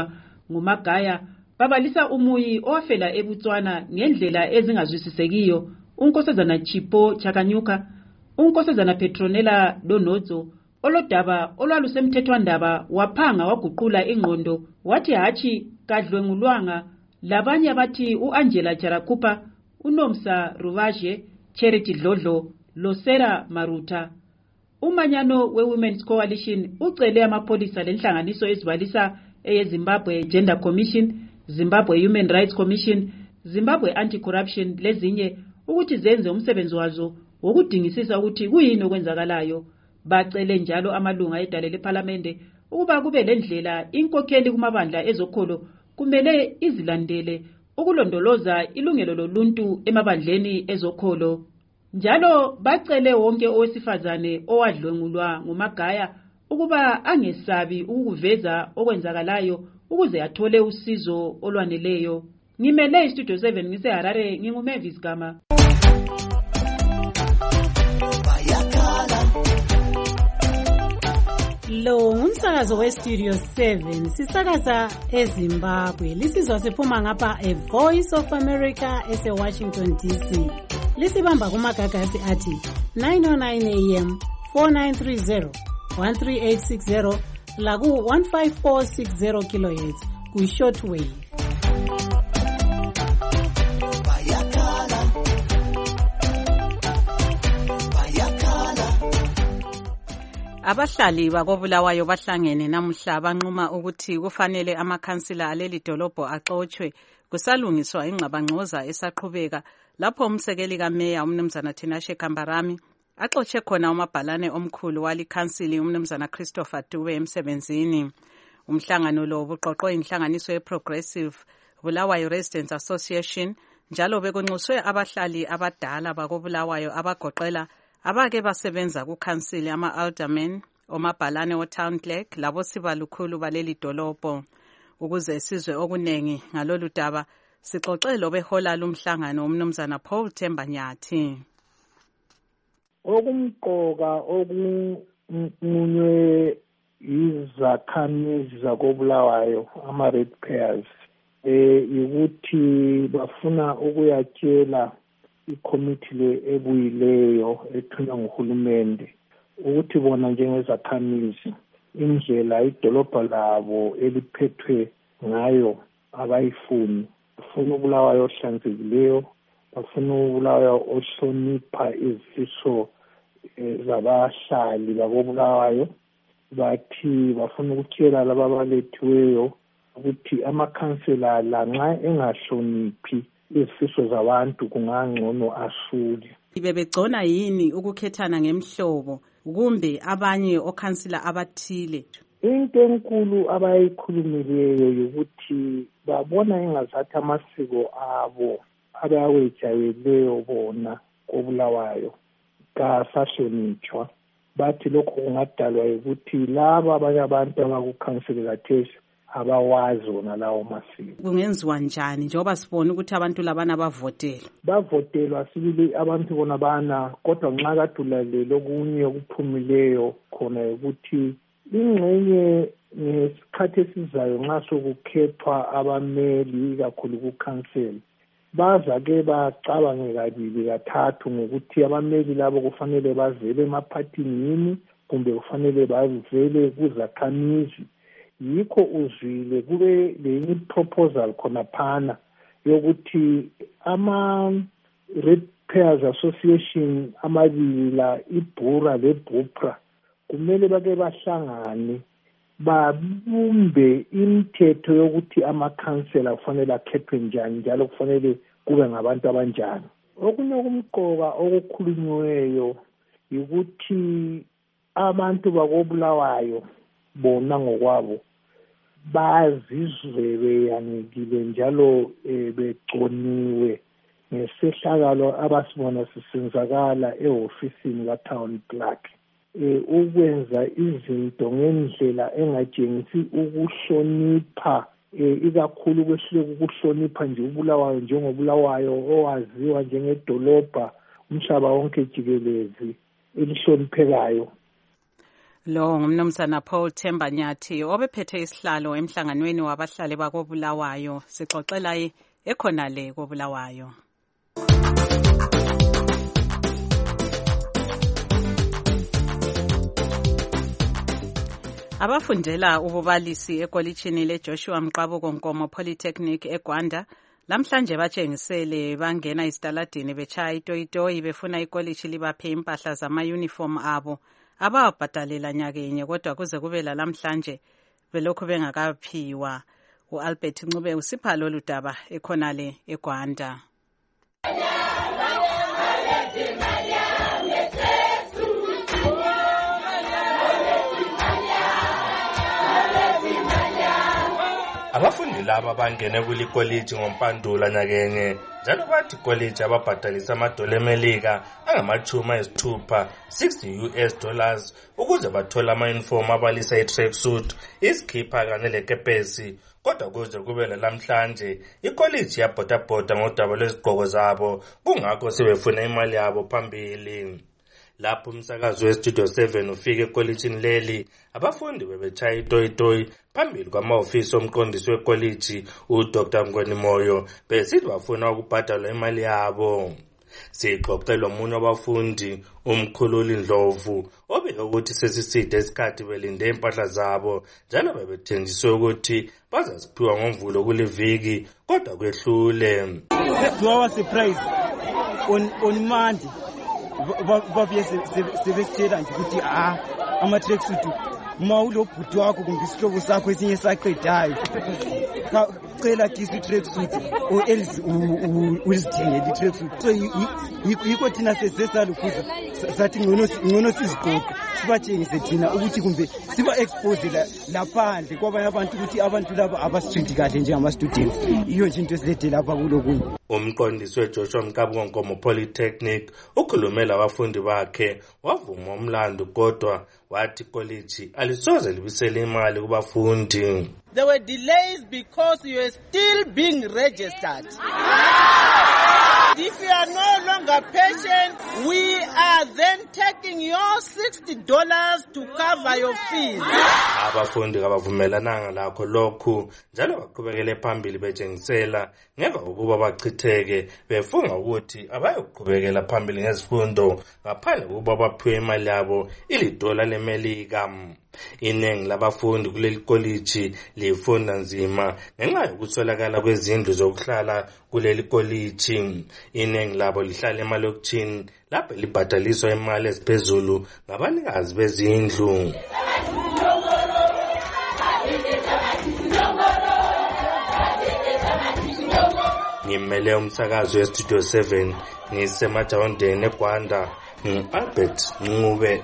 ngumagaya babalisa umuyi owafela eBotswana ngendlela ezingazwisisekiyo unkosazana Chipo Chakanyuka, unkosazana Petronella Donodzo, olodaba olwalusemthethwandaba waphanga waguqula ingqondo wathi hatshi kadlwengulwanga, labanye bathi uAngela Jarakupa, uNomsa Ruvaje, Charity Dlodlo, Losera Maruta. Umanyano we-Women's Coalition ucele amapholisa lenhlanganiso ezibalisa eyeZimbabwe Gender Commission, Zimbabwe Human Rights Commission, Zimbabwe Anti-Corruption lezinye ukuthi zenze umsebenzi wazo wokudingisisa ukuthi kuyini okwenzakalayo. Bacele njalo amalunga edale leParlamente ukuba kube lendlela inkokheli kumabandla ezokholo kumele izilandele ukulondoloza ilungelo loluntu emabandleni ezokholo. Njalo bacele wonke owesifazane owadlwengulwa ngumagaya ukuba angesabi ukuveza okwenzakalayo ukuze athole usizo olwaneleyo. Ngimele iStudio seven ngiseHarare, nginguMavis Gama. Lo ngumsakazo weStudio seven sisakaza eZimbabwe. Lisizwa siphuma ngapha A Voice of America eseWashington D C. Lisibamba kumagagasi athi nine oh nine A M, four nine three zero, one three eight six zero laku one five four six zero kilohertz ku shortwave. Abahlali bakobulawayo bahlangene namuhla banquma ukuthi kufanele amakhansila aleli dolobho axotshwe kusalungiswa ingxabangxoza esaqhubeka lapho umsekeli kameya umnumzana Tinashe Kambarami axotshe khona umabhalane omkhulu walikhansili umnumzana Christopher Dube emsebenzini. Umhlangano lo buqoqwe inhlanganiso yeProgressive Bulawayo Residents Association njalo bekunxuswe abahlali abadala bakobulawayo abagoqela abake basebenza kukhansili ama-aldermen, omabhalane o-town clerk labo sibalukhulu baleli dolobho. Ukuze sizwe okunengi ngalolu daba sixoxe lo behola lumhlangano umnumzana Paul Tembanyathi. Okumqoka okunqunywe izakhamizi zakobulawayo ama-ratepayers eh ukuthi bafuna ukuyatshela ikomiti le ebuyileyo ethunywa nguhulumende ukuthi bona njengezakhamizi indlela idolobha labo eliphethwe ngayo abayifuni. Bafuna ubulawayo ohlanzekileyo, bafuna ubulawayo ohlonipha izifiso zabahlali bakobulawayo. Bathi bafuna ukutshela laba abalethiweyo ukuthi amakhansela la nxa engahloniphi izifiso zabantu kungangcono asule. Bebegcona yini ukukhethana ngemhlobo kumbe abanye okhansila abathile? Into enkulu abayikhulumileyo ukuthi babona engazathi amasiko abo abawejayeleyo bona kobulawayo kasahlonitshwa. Bathi lokho kungadalwa ukuthi laba abanye abantu abakukhansela kathesi abawazi wona lawo masiko. Kungenziwa njani njengoba sibona ukuthi abantu labana bavotelwa? Bavotelwa sibili abantu bona bana, kodwa nxa kadulalelo okunye okuphumileyo khona ukuthi ingxenye ngesikhathi esizayo nxa sokukhethwa abameli kakhulu kukhansela baza ke bacabange kabili kathathu ngokuthi abameli labo kufanele bavele emaphathini yini kumbe kufanele bavele kuzakhamizi. Yikho uzwile kube lenye proposal khona phana yokuthi ama-Ratepayers Association amabili la iBura leBupra kumele bake bahlangane babumbe imithetho yokuthi amakhansela kufanele akhethwe njani njalo kufanele kube ngabantu abanjani. Okunye okumqoka okukhulunyweyo ukuthi abantu bakobulawayo bona ngokwabo bazizwe beyangekile njalo begconiwe ngesehlakalo abasibona sisenzakala ehofisini ka-town clerk. Ukwenza izinto ngendlela engatshengisi ukuhlonipha, ikakhulu kwehluleka ukuhlonipha nje ubulawayo njengobulawayo owaziwa njengedolobha umhlaba wonke jikelezi elihloniphekayo. Lo ngumnumzana Paul Thembanyathi obephethe isihlalo emhlanganweni wabahlali bakobulawayo. Sixoxela ekhonale kobulawayo. Abafundela ububalisi ekolitshini leJoshua Mqabuko Nkomo Polytechnic eGwanda lamhlanje batshengisele bangena isitaladini betshaya itoyitoyi befuna ikolitshi libaphe impahla zama-uniform abo abawabhadalela nyakenye kodwa kuze kube lalamhlanje belokhu bengakaphiwa. U-Albert Ncube usipha lolu daba ekhonale eGwanda. Abafundi laba bangene kuli college ngompandula nyakenye njalo bathi college ababhadalisa amadola emelika angamachuma esithupha sixty U S dollars ukuze bathola ama uniform abalisa i-track suit, iskipha kanye lekepesi. Kodwa kuze kube lamhlanje icollege yabhodabhoda ngodaba lwezigqoko zabo kungakho sebefuna imali yabo phambili. Lapho umsakazo westudio seven ufike ekolitshini leli abafundi bebetshaya itoyitoyi phambili kwama-ofisi omqondisi wekolitshi uDr Ngweni Moyo besithi bafuna ukubhadalwa imali yabo. Sixoxelwa omunye wabafundi uMkhululi Ndlovu obike ukuthi sesiside isikhathi belinde impahla zabo njalo bebethenjiswe ukuthi bazaziphiwa ngomvulo kuliviki kodwa kwehlule. To our surprise on on Monday babuye sebesitshela nje ukuthi ah ama-tracksuit uma ulobhuti wakho kumbe isihlobo sakho esinye saqedayo cela kisi i-tracksuit or else ulizithengele i-tracksuit. So yikho thina sesesalukhuza sathi ngcono sizigqoke sibatshengise thina ukuthi kumbe siba-expose laphandle kwabanye abantu ukuthi abantu laba abasitreat kahle njengama-students. Iyo nje into esilethe lapha kulokunye. Umqondisi weJoshua Mqabuko Nkomo Polytechnic ukhulumela abafundi bakhe wavuma umlando kodwa wathi college alisoze libisele imali kubafundi. There were delays because you are still being registered. If you are no longer patient, we are then taking your sixty dollars to cover your fees. Abafundi kabavumelananga lakho lokhu njalo baqhubekele phambili betshengisela ngemva kokuba bachitheke befunga ukuthi abayoqhubekela phambili ngezifundo ngaphandle kokuba baphiwe imali yabo ilidola lemelika. Iningi labafundi kuleli college lifunda nzima ngenxa yokuswelakala kwezindlu zokuhlala kuleli college. Iningi labo lihlala emalokitshini lapho libhadaliswa imali eziphezulu ngabanikazi bezindlu. Ngimele umsakazo westudio seven ngisemajawondeni eGwanda ngu-Albert Ncube.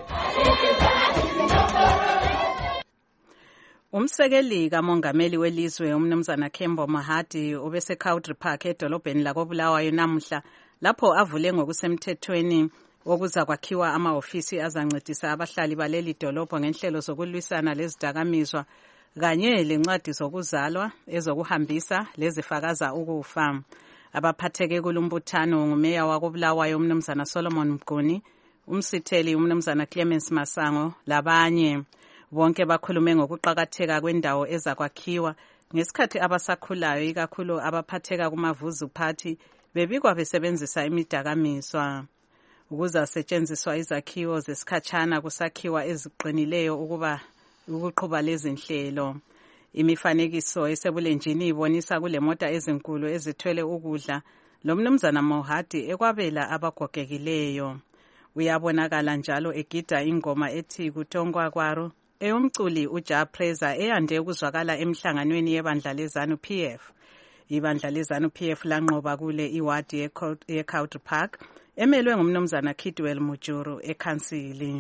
Umsekeli kamongameli welizwe umnumzana Kembo Mahadi obese Country Park edolobheni lakobulawayo namuhla lapho avule ngokusemthethweni okuza kwakhiwa ama-ofisi azancedisa abahlali baleli dolobho ngenhlelo zokulwisana lezidakamizwa kanye lencwadi zokuzalwa ezokuhambisa lezifakaza ukufa. Abaphatheke kulumbuthano ngumeya wakobulawayo umnumzana Solomon Mguni, umsitheli umnumzana Clemens Masango labanye. Bonke bakhulume ngokuqakatheka kwendawo ezakwakhiwa ngesikhathi abasakhulayo ikakhulu abaphatheka kumavuzu party bebikwa besebenzisa imidakamiswa. Ukuze asetshenziswa izakhiwo zesikhatshana kusakhiwa eziqinileyo ukuba ukuqhuba lezi nhlelo. Imifanekiso esebulenjini ibonisa kule mota ezinkulu ezithwele ukudla lomnumzana Mohadi ekwabela abagogekileyo. Uyabonakala njalo egida ingoma ethi kutongwa kwaro eyomculi uJa Preza eyande ukuzwakala emhlanganweni yebandla leZanu P F. Ibandla leZanu P F lanqoba kule iwadi yeCountry Park emelwe ngumnumzana Kidwell Mujuru ekhansili.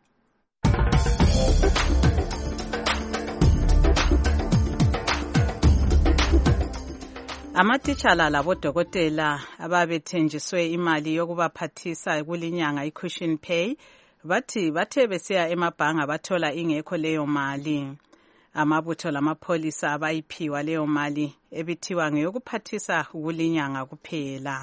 Amatitshala labodokotela ababethenjiswe imali yokubaphathisa kulinyanga i-cushion pay bathi bathe besiya emabhanga bathola ingekho leyo mali. Amabutho lamapholisa abayiphiwa leyo mali ebithiwa ngeyokuphathisa kulinyanga kuphela.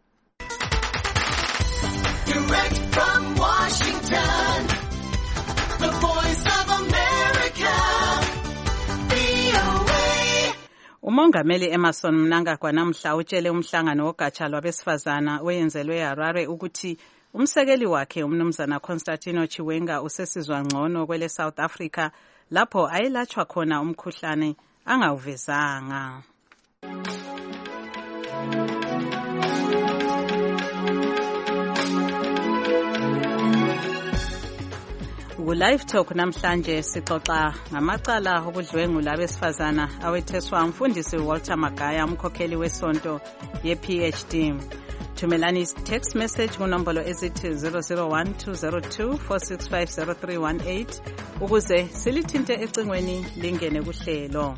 Direct from Washington, The Voice of America, V O A. Umongameli Emerson Mnangagwa namhla utshele umhlangano wogatsha lwabesifazana oyenzelwe eHarare ukuthi umsekeli wakhe umnumzana Constantino Chiwenga usesizwa ngcono kwele South Africa lapho ayelatshwa khona umkhuhlane angawuvezanga. Ku-Live Talk namhlanje sixoxa ngamacala okudlwengula abesifazana awetheswa umfundisi Walter Magaya umkhokheli wesonto ye-P H D. Thumelani text message kunombolo ezithi zero zero one two zero two four six five zero three one eight ukuze silithinte ecingweni lingene kuhlelo.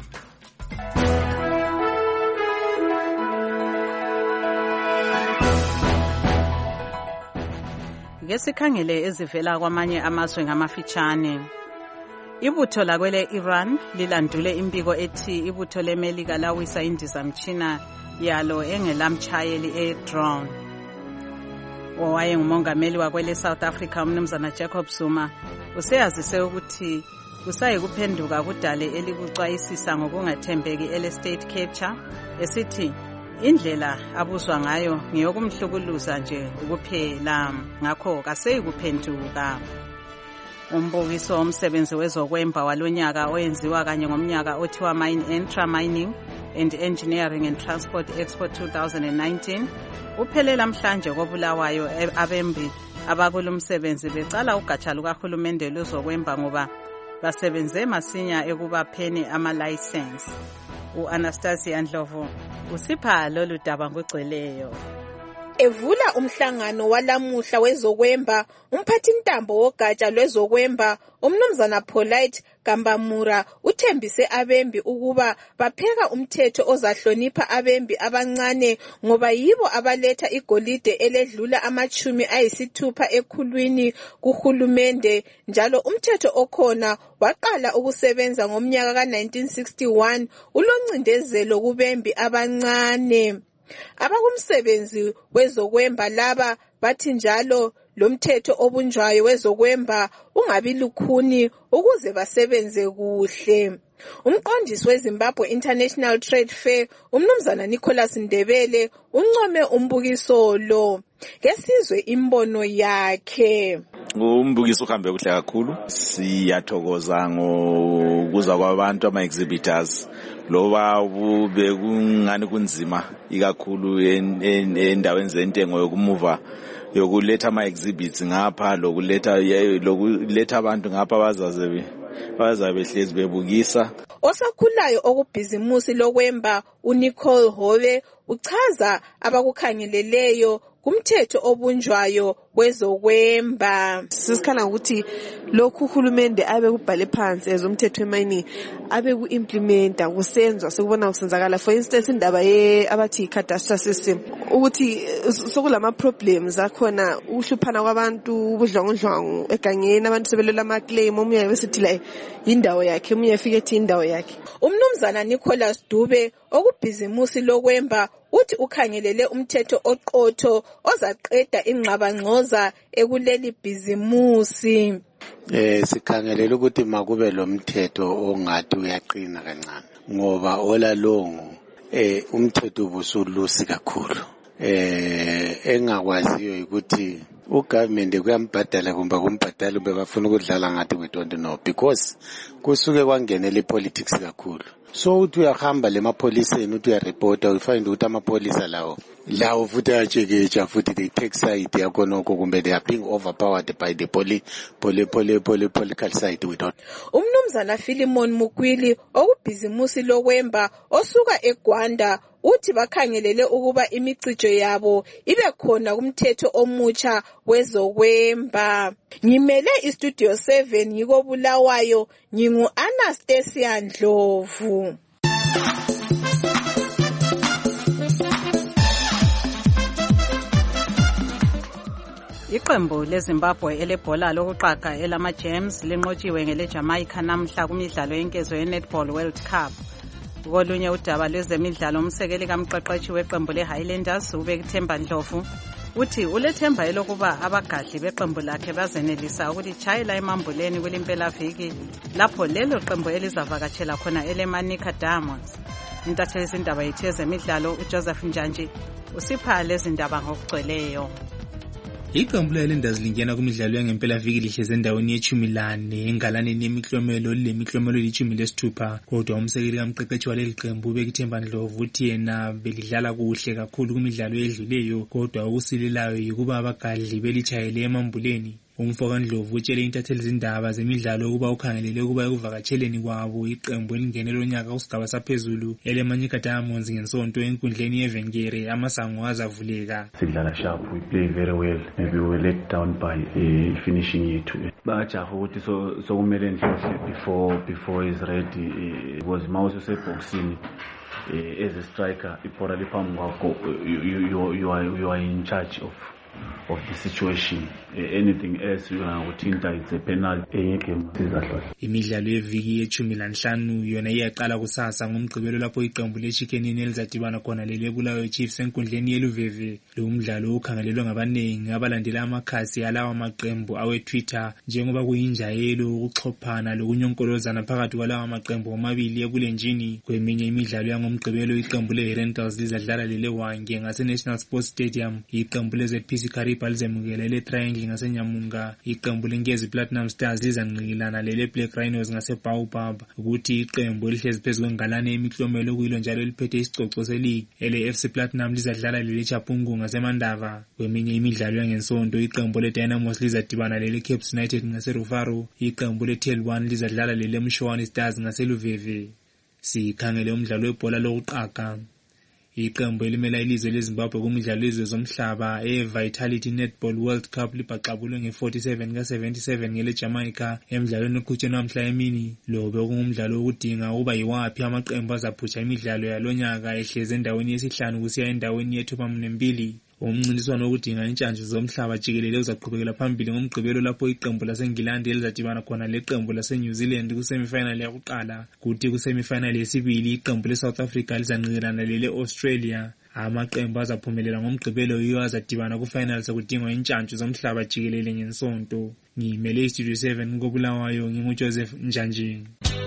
Ngesikhangele ezivela kwamanye amazwe ngamafitshane. Ibutho lakwele Iran lilandule imbiko ethi ibutho leMelika lawisa indizamtshina yalo engelamtshayeli e-drone. Owaye ngumongameli wakwele South Africa umnumzana Jacob Zuma useyazise ukuthi kusaye kuphenduka kudale elikucwayisisa ngokungathembeki ele-state capture esithi indlela abuzwa ngayo ngiyokumhlukuluza nje ukuphela ngakho kaseyi kuphenduka. Umbukiso womsebenzi wezokwemba walonyaka oyenziwa kanye ngomnyaka othiwa Mine Intra Mining and Engineering and Transport Expo twenty nineteen uphelela mhlanje kobulawayo abembi abakulumsebenzi becala ugatsha lukahulumende luzokwemba ngoba basebenze masinya ekubapheni ama-license. U-Anastasia Ndlovu usipha lolu daba ngogcweleyo. Evula umhlangano walamuhla wezokwemba umphathintambo wogatsha lwezokwemba umnumzana Polite Gambamura uthembise abembi ukuba bapheka umthetho ozahlonipha abembi abancane ngoba yibo abaletha igolide eledlula amachumi ayisithupha ekhulwini kuhulumende njalo umthetho okhona waqala ukusebenza ngomnyaka ka nineteen sixty-one uloncindezelo kubembi abancane. Abakumsebenzi wezokwemba laba bathi njalo lo mthetho obunjwayo wezokwemba ungabi lukhuni ukuze basebenze kuhle. Umqondisi weZimbabwe International Trade Fair umnumzana Nicholas Ndebele uncome umbukiso lo. Ngesizwe imbono yakhe. Umbukiso uhambe kuhle kakhulu. Siyathokoza ngokuza kwabantu ama-exhibitors loba kube kungani kunzima ikakhulu endaweni zentengo yokumuva yokuletha ama-exhibits ngapha lokuletha lokuletha abantu ngapha bazaze bazabe behlezi bebukisa. Osakhulayo okubhizimusi lokwemba uNicole Hove uchaza abakukhangeleleyo kumthetho obunjwayo wezokwemba. Sisikhala ukuthi lokhu uhulumende abe kubhale phansi ezomthetho wemining abe ku-implementa kusenzwa sekubona kusenzakala. For instance indaba ye abathi cadastral system ukuthi sokulama problems akhona uhluphana kwabantu ubudlwangudlwangu egangeni abantu sebelela ama claim omunye besithi la indawo yakhe omunye afike ethi indawo yakhe. Umnumzana Nicholas Dube okubhizimusi lokwemba uthi ukhangelele umthetho oqotho ozaqeda ingxabangxoza ekuleli bhizimusi. Eh sikhangelela ukuthi makube lo mthetho ongathi uyaqina kancane ngoba olalongo eh umthetho ubusulusi kakhulu. Eh engakwaziyo ukuthi ugovernment kuyambhadala kumbe kumbhadala ube bafuna ukudlala ngathi we don't know because kusuke kwangenela ipolitics kakhulu. So uthi uyahamba lemapholiseni uthi uyareporta ufind ukuthi amapholisa lawo lawo futhi ayachekecha futhi they take side yakhonoko kumbe they are being overpowered by the poli poli poli poli political side we don't. Umnumzana Philemon Mukwili okubhizimusi lokwemba osuka eGwanda uthi bakhangelele ukuba imicijo yabo ibe khona kumthetho omutsha wezokwemba. Ngimele istudio seven yiko Bulawayo ngingu Anastasia Ndlovu. Iqembu leZimbabwe elebhola lokuqaga elama Gems linqotshiwe ngele Jamaica namhla kumidlalo yenkezo ye-Netball World Cup. Kolunye udaba lwezemidlalo umsekeli kamqeqeshi weqembu leHighlanders uBekithemba Ndlovu uthi ulethemba elokuba abagadli beqembu lakhe bazenelisa ukuthi tshayela emambuleni kulimpelaviki lapho lelo qembu elizavakatshela khona elemanika Diamonds. Intatheli zindaba yethu yezemidlalo uJoseph Njanji usipha lezi ndaba ngokugcweleyo. Iqembu lalendazi lingena kumidlalo yangempelaviki lihleze endaweni yechumi lane engalaneni yemiklomelo lemiklomelo elithumi lesithupha, kodwa umsekeli kamqeqeshi waleli qembu ubekithemba Ndlovu uthi yena belidlala kuhle kakhulu kumidlalo edluleyo, kodwa okusilelayo yikuba abagadli belitshayele emambuleni. Umfoka Ndlovu utshele intatheli zindaba zemidlalo ukuba ukhangelele ukuba ekuvakatsheleni kwabo iqembu elingene lonyaka kusigaba saphezulu elemanika Diamonds ngensonto enkundleni yeVenkere amasango azavuleka. Sidlala sharp, we play very well. Maybe we were let down by uh, finishing yethu. Bajaha ukuthi so sokumele nje before before is ready uh, was mouse useboxini uh, as a striker ibhola liphambi kwakho you you you are you are in charge of of the situation. Uh, anything else you are uthinta it's a penalty enye game sizadlala. Imidlalo yeviki yechumi lanhlanu yona iyaqala kusasa ngomgqibelo lapho iqembu leChickenini elizadibana khona leleBulawayo Chiefs enkundleni yeLuveve. Lo mdlalo ukhangelelwe ngabanengi abalandela amakhasi alawa maqembu awe Twitter njengoba kuyinjayelo ukuxhophana lokunyonkolozana phakathi kwalawa maqembu omabili ebulenjini. Kweminye imidlalo yangomgqibelo iqembu leRentals lizadlala leleWange ngase National Sports Stadium. Iqembu leZPC Kariba lizemukela leTriangle ngaseNyamunga. Iqembu leNkezi Platinum Stars lizanqikilana lele Black Rhinos ngaseBaobab. Ukuthi iqembu elihlezi phezulu kwengalane emiklomelo kuyilo njalo liphethe isicoco seleague ele F C Platinum lizadlala lele Chapungu ngaseMandava. Kweminye imidlalo yangensonto iqembu leDynamos lizadibana lele Cape United ngaseRufaro. Iqembu leTel one lizadlala lele Mshwana Stars ngaseLuveve. Sikhangele umdlalo webhola lokuqaga. Iqembu elimela ilizwe leZimbabwe kumidlalo yezwe zomhlaba eVitality Netball World Cup libhaqabulwe nge-forty-seven ka seventy-seven ngele Jamaica emidlalweni oqhutsheni namhla emini. Lo bekungumdlalo wokudinga uba yiwaphi amaqembu azaphutsha imidlalo yalonyaka ehleze endaweni yesihlanu kusiya endaweni yethuba mbili. Umncintiswano wokudinga intshantshu zomhlaba jikelele uzaqhubekela phambili ngomgqibelo lapho iqembu laseNgilandi elizadibana khona leqembu laseNew Zealand kusemifinal yakuqala. Kuthi kusemifinal yesibili iqembu leSouth Africa lizanqikilana lele Australia. Amaqembu azaphumelela ngomgqibelo yiwo azadibana kufinal sokudingwa intshantshu zomhlaba jikelele ngensonto. Ngimele iStudio seven koBulawayo nginguJoseph Njanji.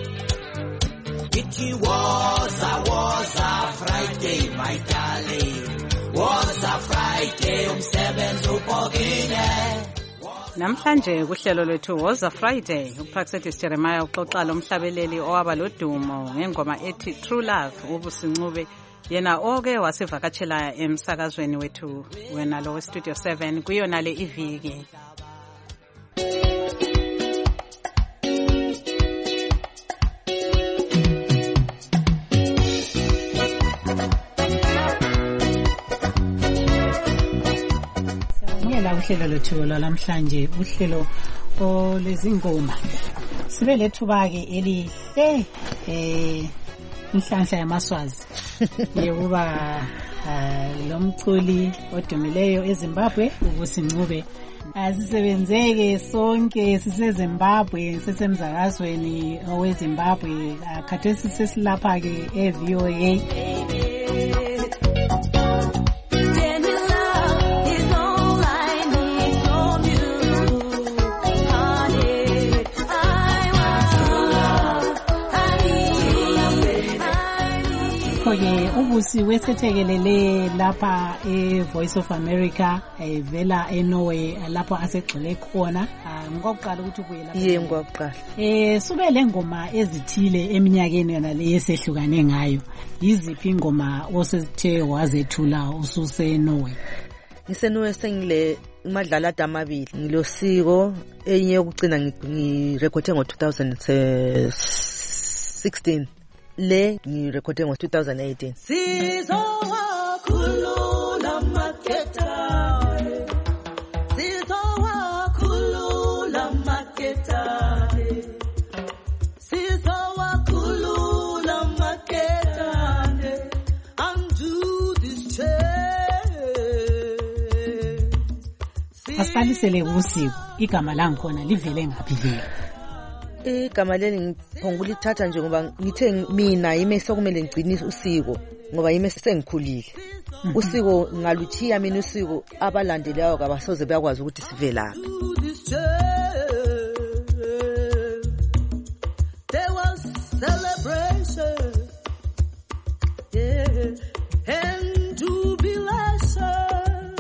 It was a was a Friday, my darling. Was a Friday umsebenzi ubhokile. Namhlanje kuhlelo lwethu was a Friday uPraxetis Jeremiah uxoxa lomhlabeleli owaba lodumo ngengoma ethi True Love ubusincube yena oke wasivakatshela emsakazweni wethu wena lo Studio seven kuyona le iviki. Uhlelo lwethu lwalamhlanje uhlelo olezingoma sibe lethuba ke elihle eh inhlanhla yamaswazi yekuba lomculi odumileyo eZimbabwe ubusincube asisebenzeke sonke siseZimbabwe sisemzakazweni oweZimbabwe khathesi sesilapha ke eV O A. Ke ubusi wesethekelele lapha eVoice of America evela eNorway lapho asegxile khona ngokuqala ukuthi ubuye lapha yebo ngokuqala eh sube lengoma ezithile eminyakeni yona leyesehlukane ngayo yiziphi ingoma osezithe wazethula ususe eNorway? NgiseNorway sengile umadlala amabili ngilosiko enye yokucina ngirekhode ngo two thousand sixteen le ngirekhode ngo two thousand eighteen. Sizowakhulula maketa Sizowakhulula maketa Sizowakhulula maketa undo this change. Asiqalisele usiko igama la ngikhona livele ngaphi vele? Igama leli ngiphonga ulithatha nje ngoba ngithe mina yime sokumele ngigcinise usiko ngoba yimi sengikhulile usiko ngaluchiya mina usiko abalandelayo kabasoze bayakwazi ukuthi sivelaphi. There was celebration, yeah, and jubilation.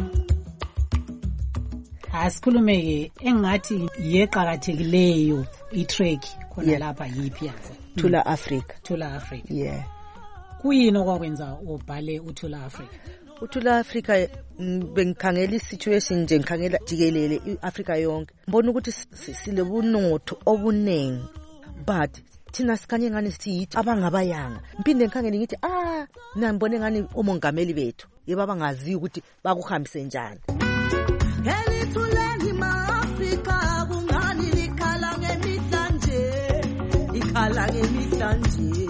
Asikhulumeke engathi yeqhakathekileyo itrack khona lapha yipi yazo. Thula Africa. Thula Africa. Yeah. Kuyini okwakwenza ubhale uThula Africa? uThula Africa bengikhangela isituation nje ngikhangela jikelele iAfrica yonke. Mbona ukuthi silebunotho obunengi but thina sikhanye ngani sithi abangabayanga. Mphinde ngikhangele ngithi ah nambone ngani omongameli bethu yeba bangazi ukuthi bakuhambise njani. Elithuleni maAfrika kungani likhala ngemihla nje likhala ngemihla nje.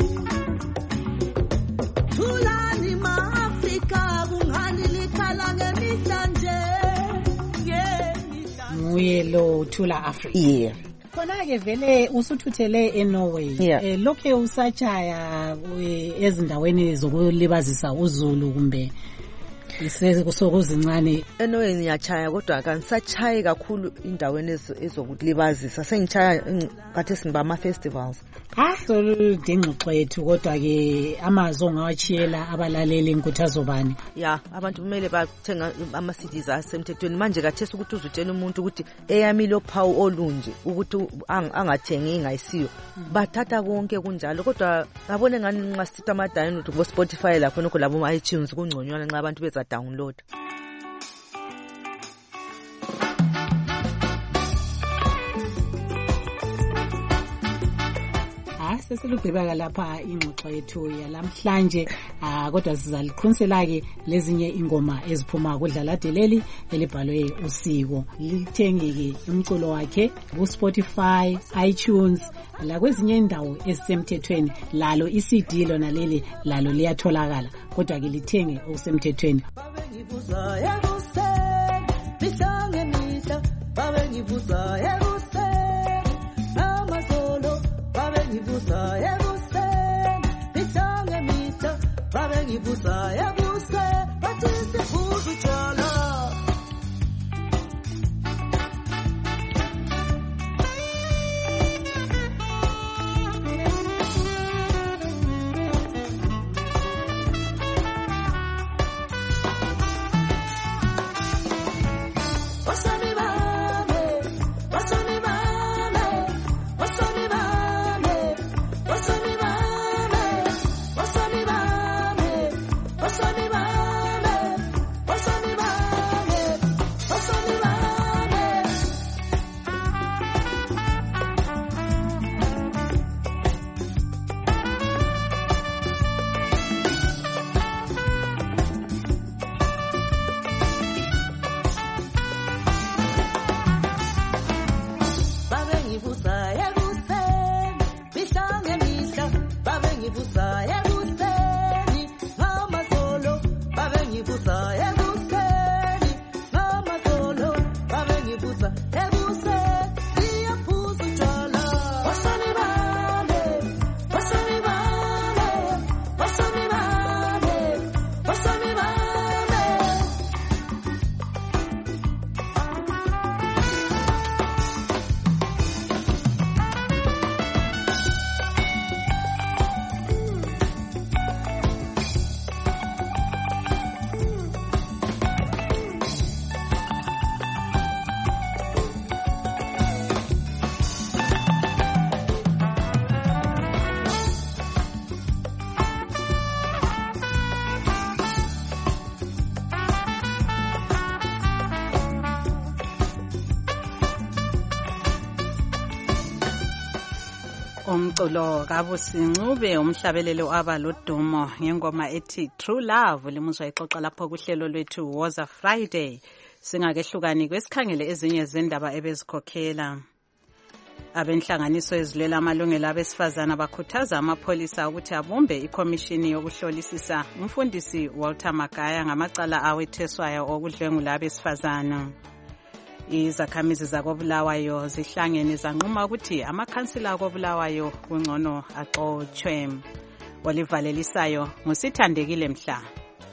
Thulani maAfrika kungani likhala ngemihla nje nguye lo Thula Africa. Yeah. Khona ke vele usuthuthele eNorway. Yeah. Eh lokho usachaya ezindaweni zokulibazisa uZulu kumbe isekusokuzincane. eNorway ngiyachaya kodwa akanisachaya kakhulu indaweni ezokulibazisa sengichaya ngathi simba ama festivals. Ah soludingxoxo yethu kodwa ke amazwi ongawachiyela abalaleli inkuthazo bani? Yeah, abantu kumele bathenga ama C Ds asemthethweni manje kathesa ukuthi uzutshela umuntu ukuthi eyami lo phawu olunje ukuthi angathengi ingayisiyo. Bathatha konke kunjalo kodwa ngabone ngani nxa sithi ama download ku Spotify lapho nokho labo ma iTunes kungconywana nxa abantu beza download. Sesilugqiba lapha ingxoxo yethu yalamhlanje kodwa sizaliqhunisela ke lezinye ingoma eziphuma kudlala deleli elibhalwe usiko. Lithengeke umculo wakhe ku Spotify, iTunes la kwezinye indawo ezisemthethweni lalo i-C D lona leli lalo liyatholakala kodwa ke lithenge okusemthethweni. Babengibuza ekuseni mihlange mihla babengibuza ekuseni amazolo babengibuza ekuseni mihlange mihla babengibuza ekuseni bathi siphuza utshwala. Umculo kaBusincube umhlabelelo abaludumo ngengoma ethi True Love limuzwa ixoxa lapho kuhlelo lwethu Woza Friday singakehlukani kwesikhangele ezinye zendaba ebezikhokhela. Abenhlanganiso ezilela amalungelo abesifazana bakhuthaza amapholisa ukuthi abumbe ikomishini yokuhlolisisa umfundisi Walter Magaya ngamacala awetheswayo okudlwengula abesifazana. Izakhamizi zakoBulawayo zihlangene zanquma ukuthi amakhansila akoBulawayo kungcono axotshwe. olivalelisayo ngusithandekile Mhla.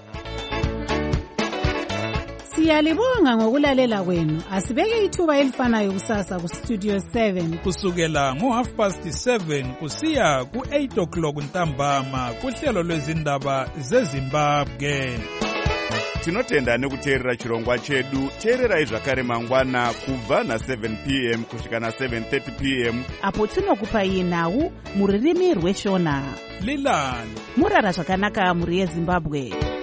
Siyalibonga ngokulalela kwenu. Asibeke ithuba elifanayo kusasa ku Studio seven kusukela ngo half past seven kusiya ku eight o'clock ntambama kuhlelo lwezindaba zeZimbabwe. Tinotenda nekuteerera chirongwa chedu. Teererai zvakare mangwana kubva na seven p m kusvika na seven thirty p m apo tinokupai nhau muririmi rweshona. Lilani murara zvakanaka muri yeZimbabwe.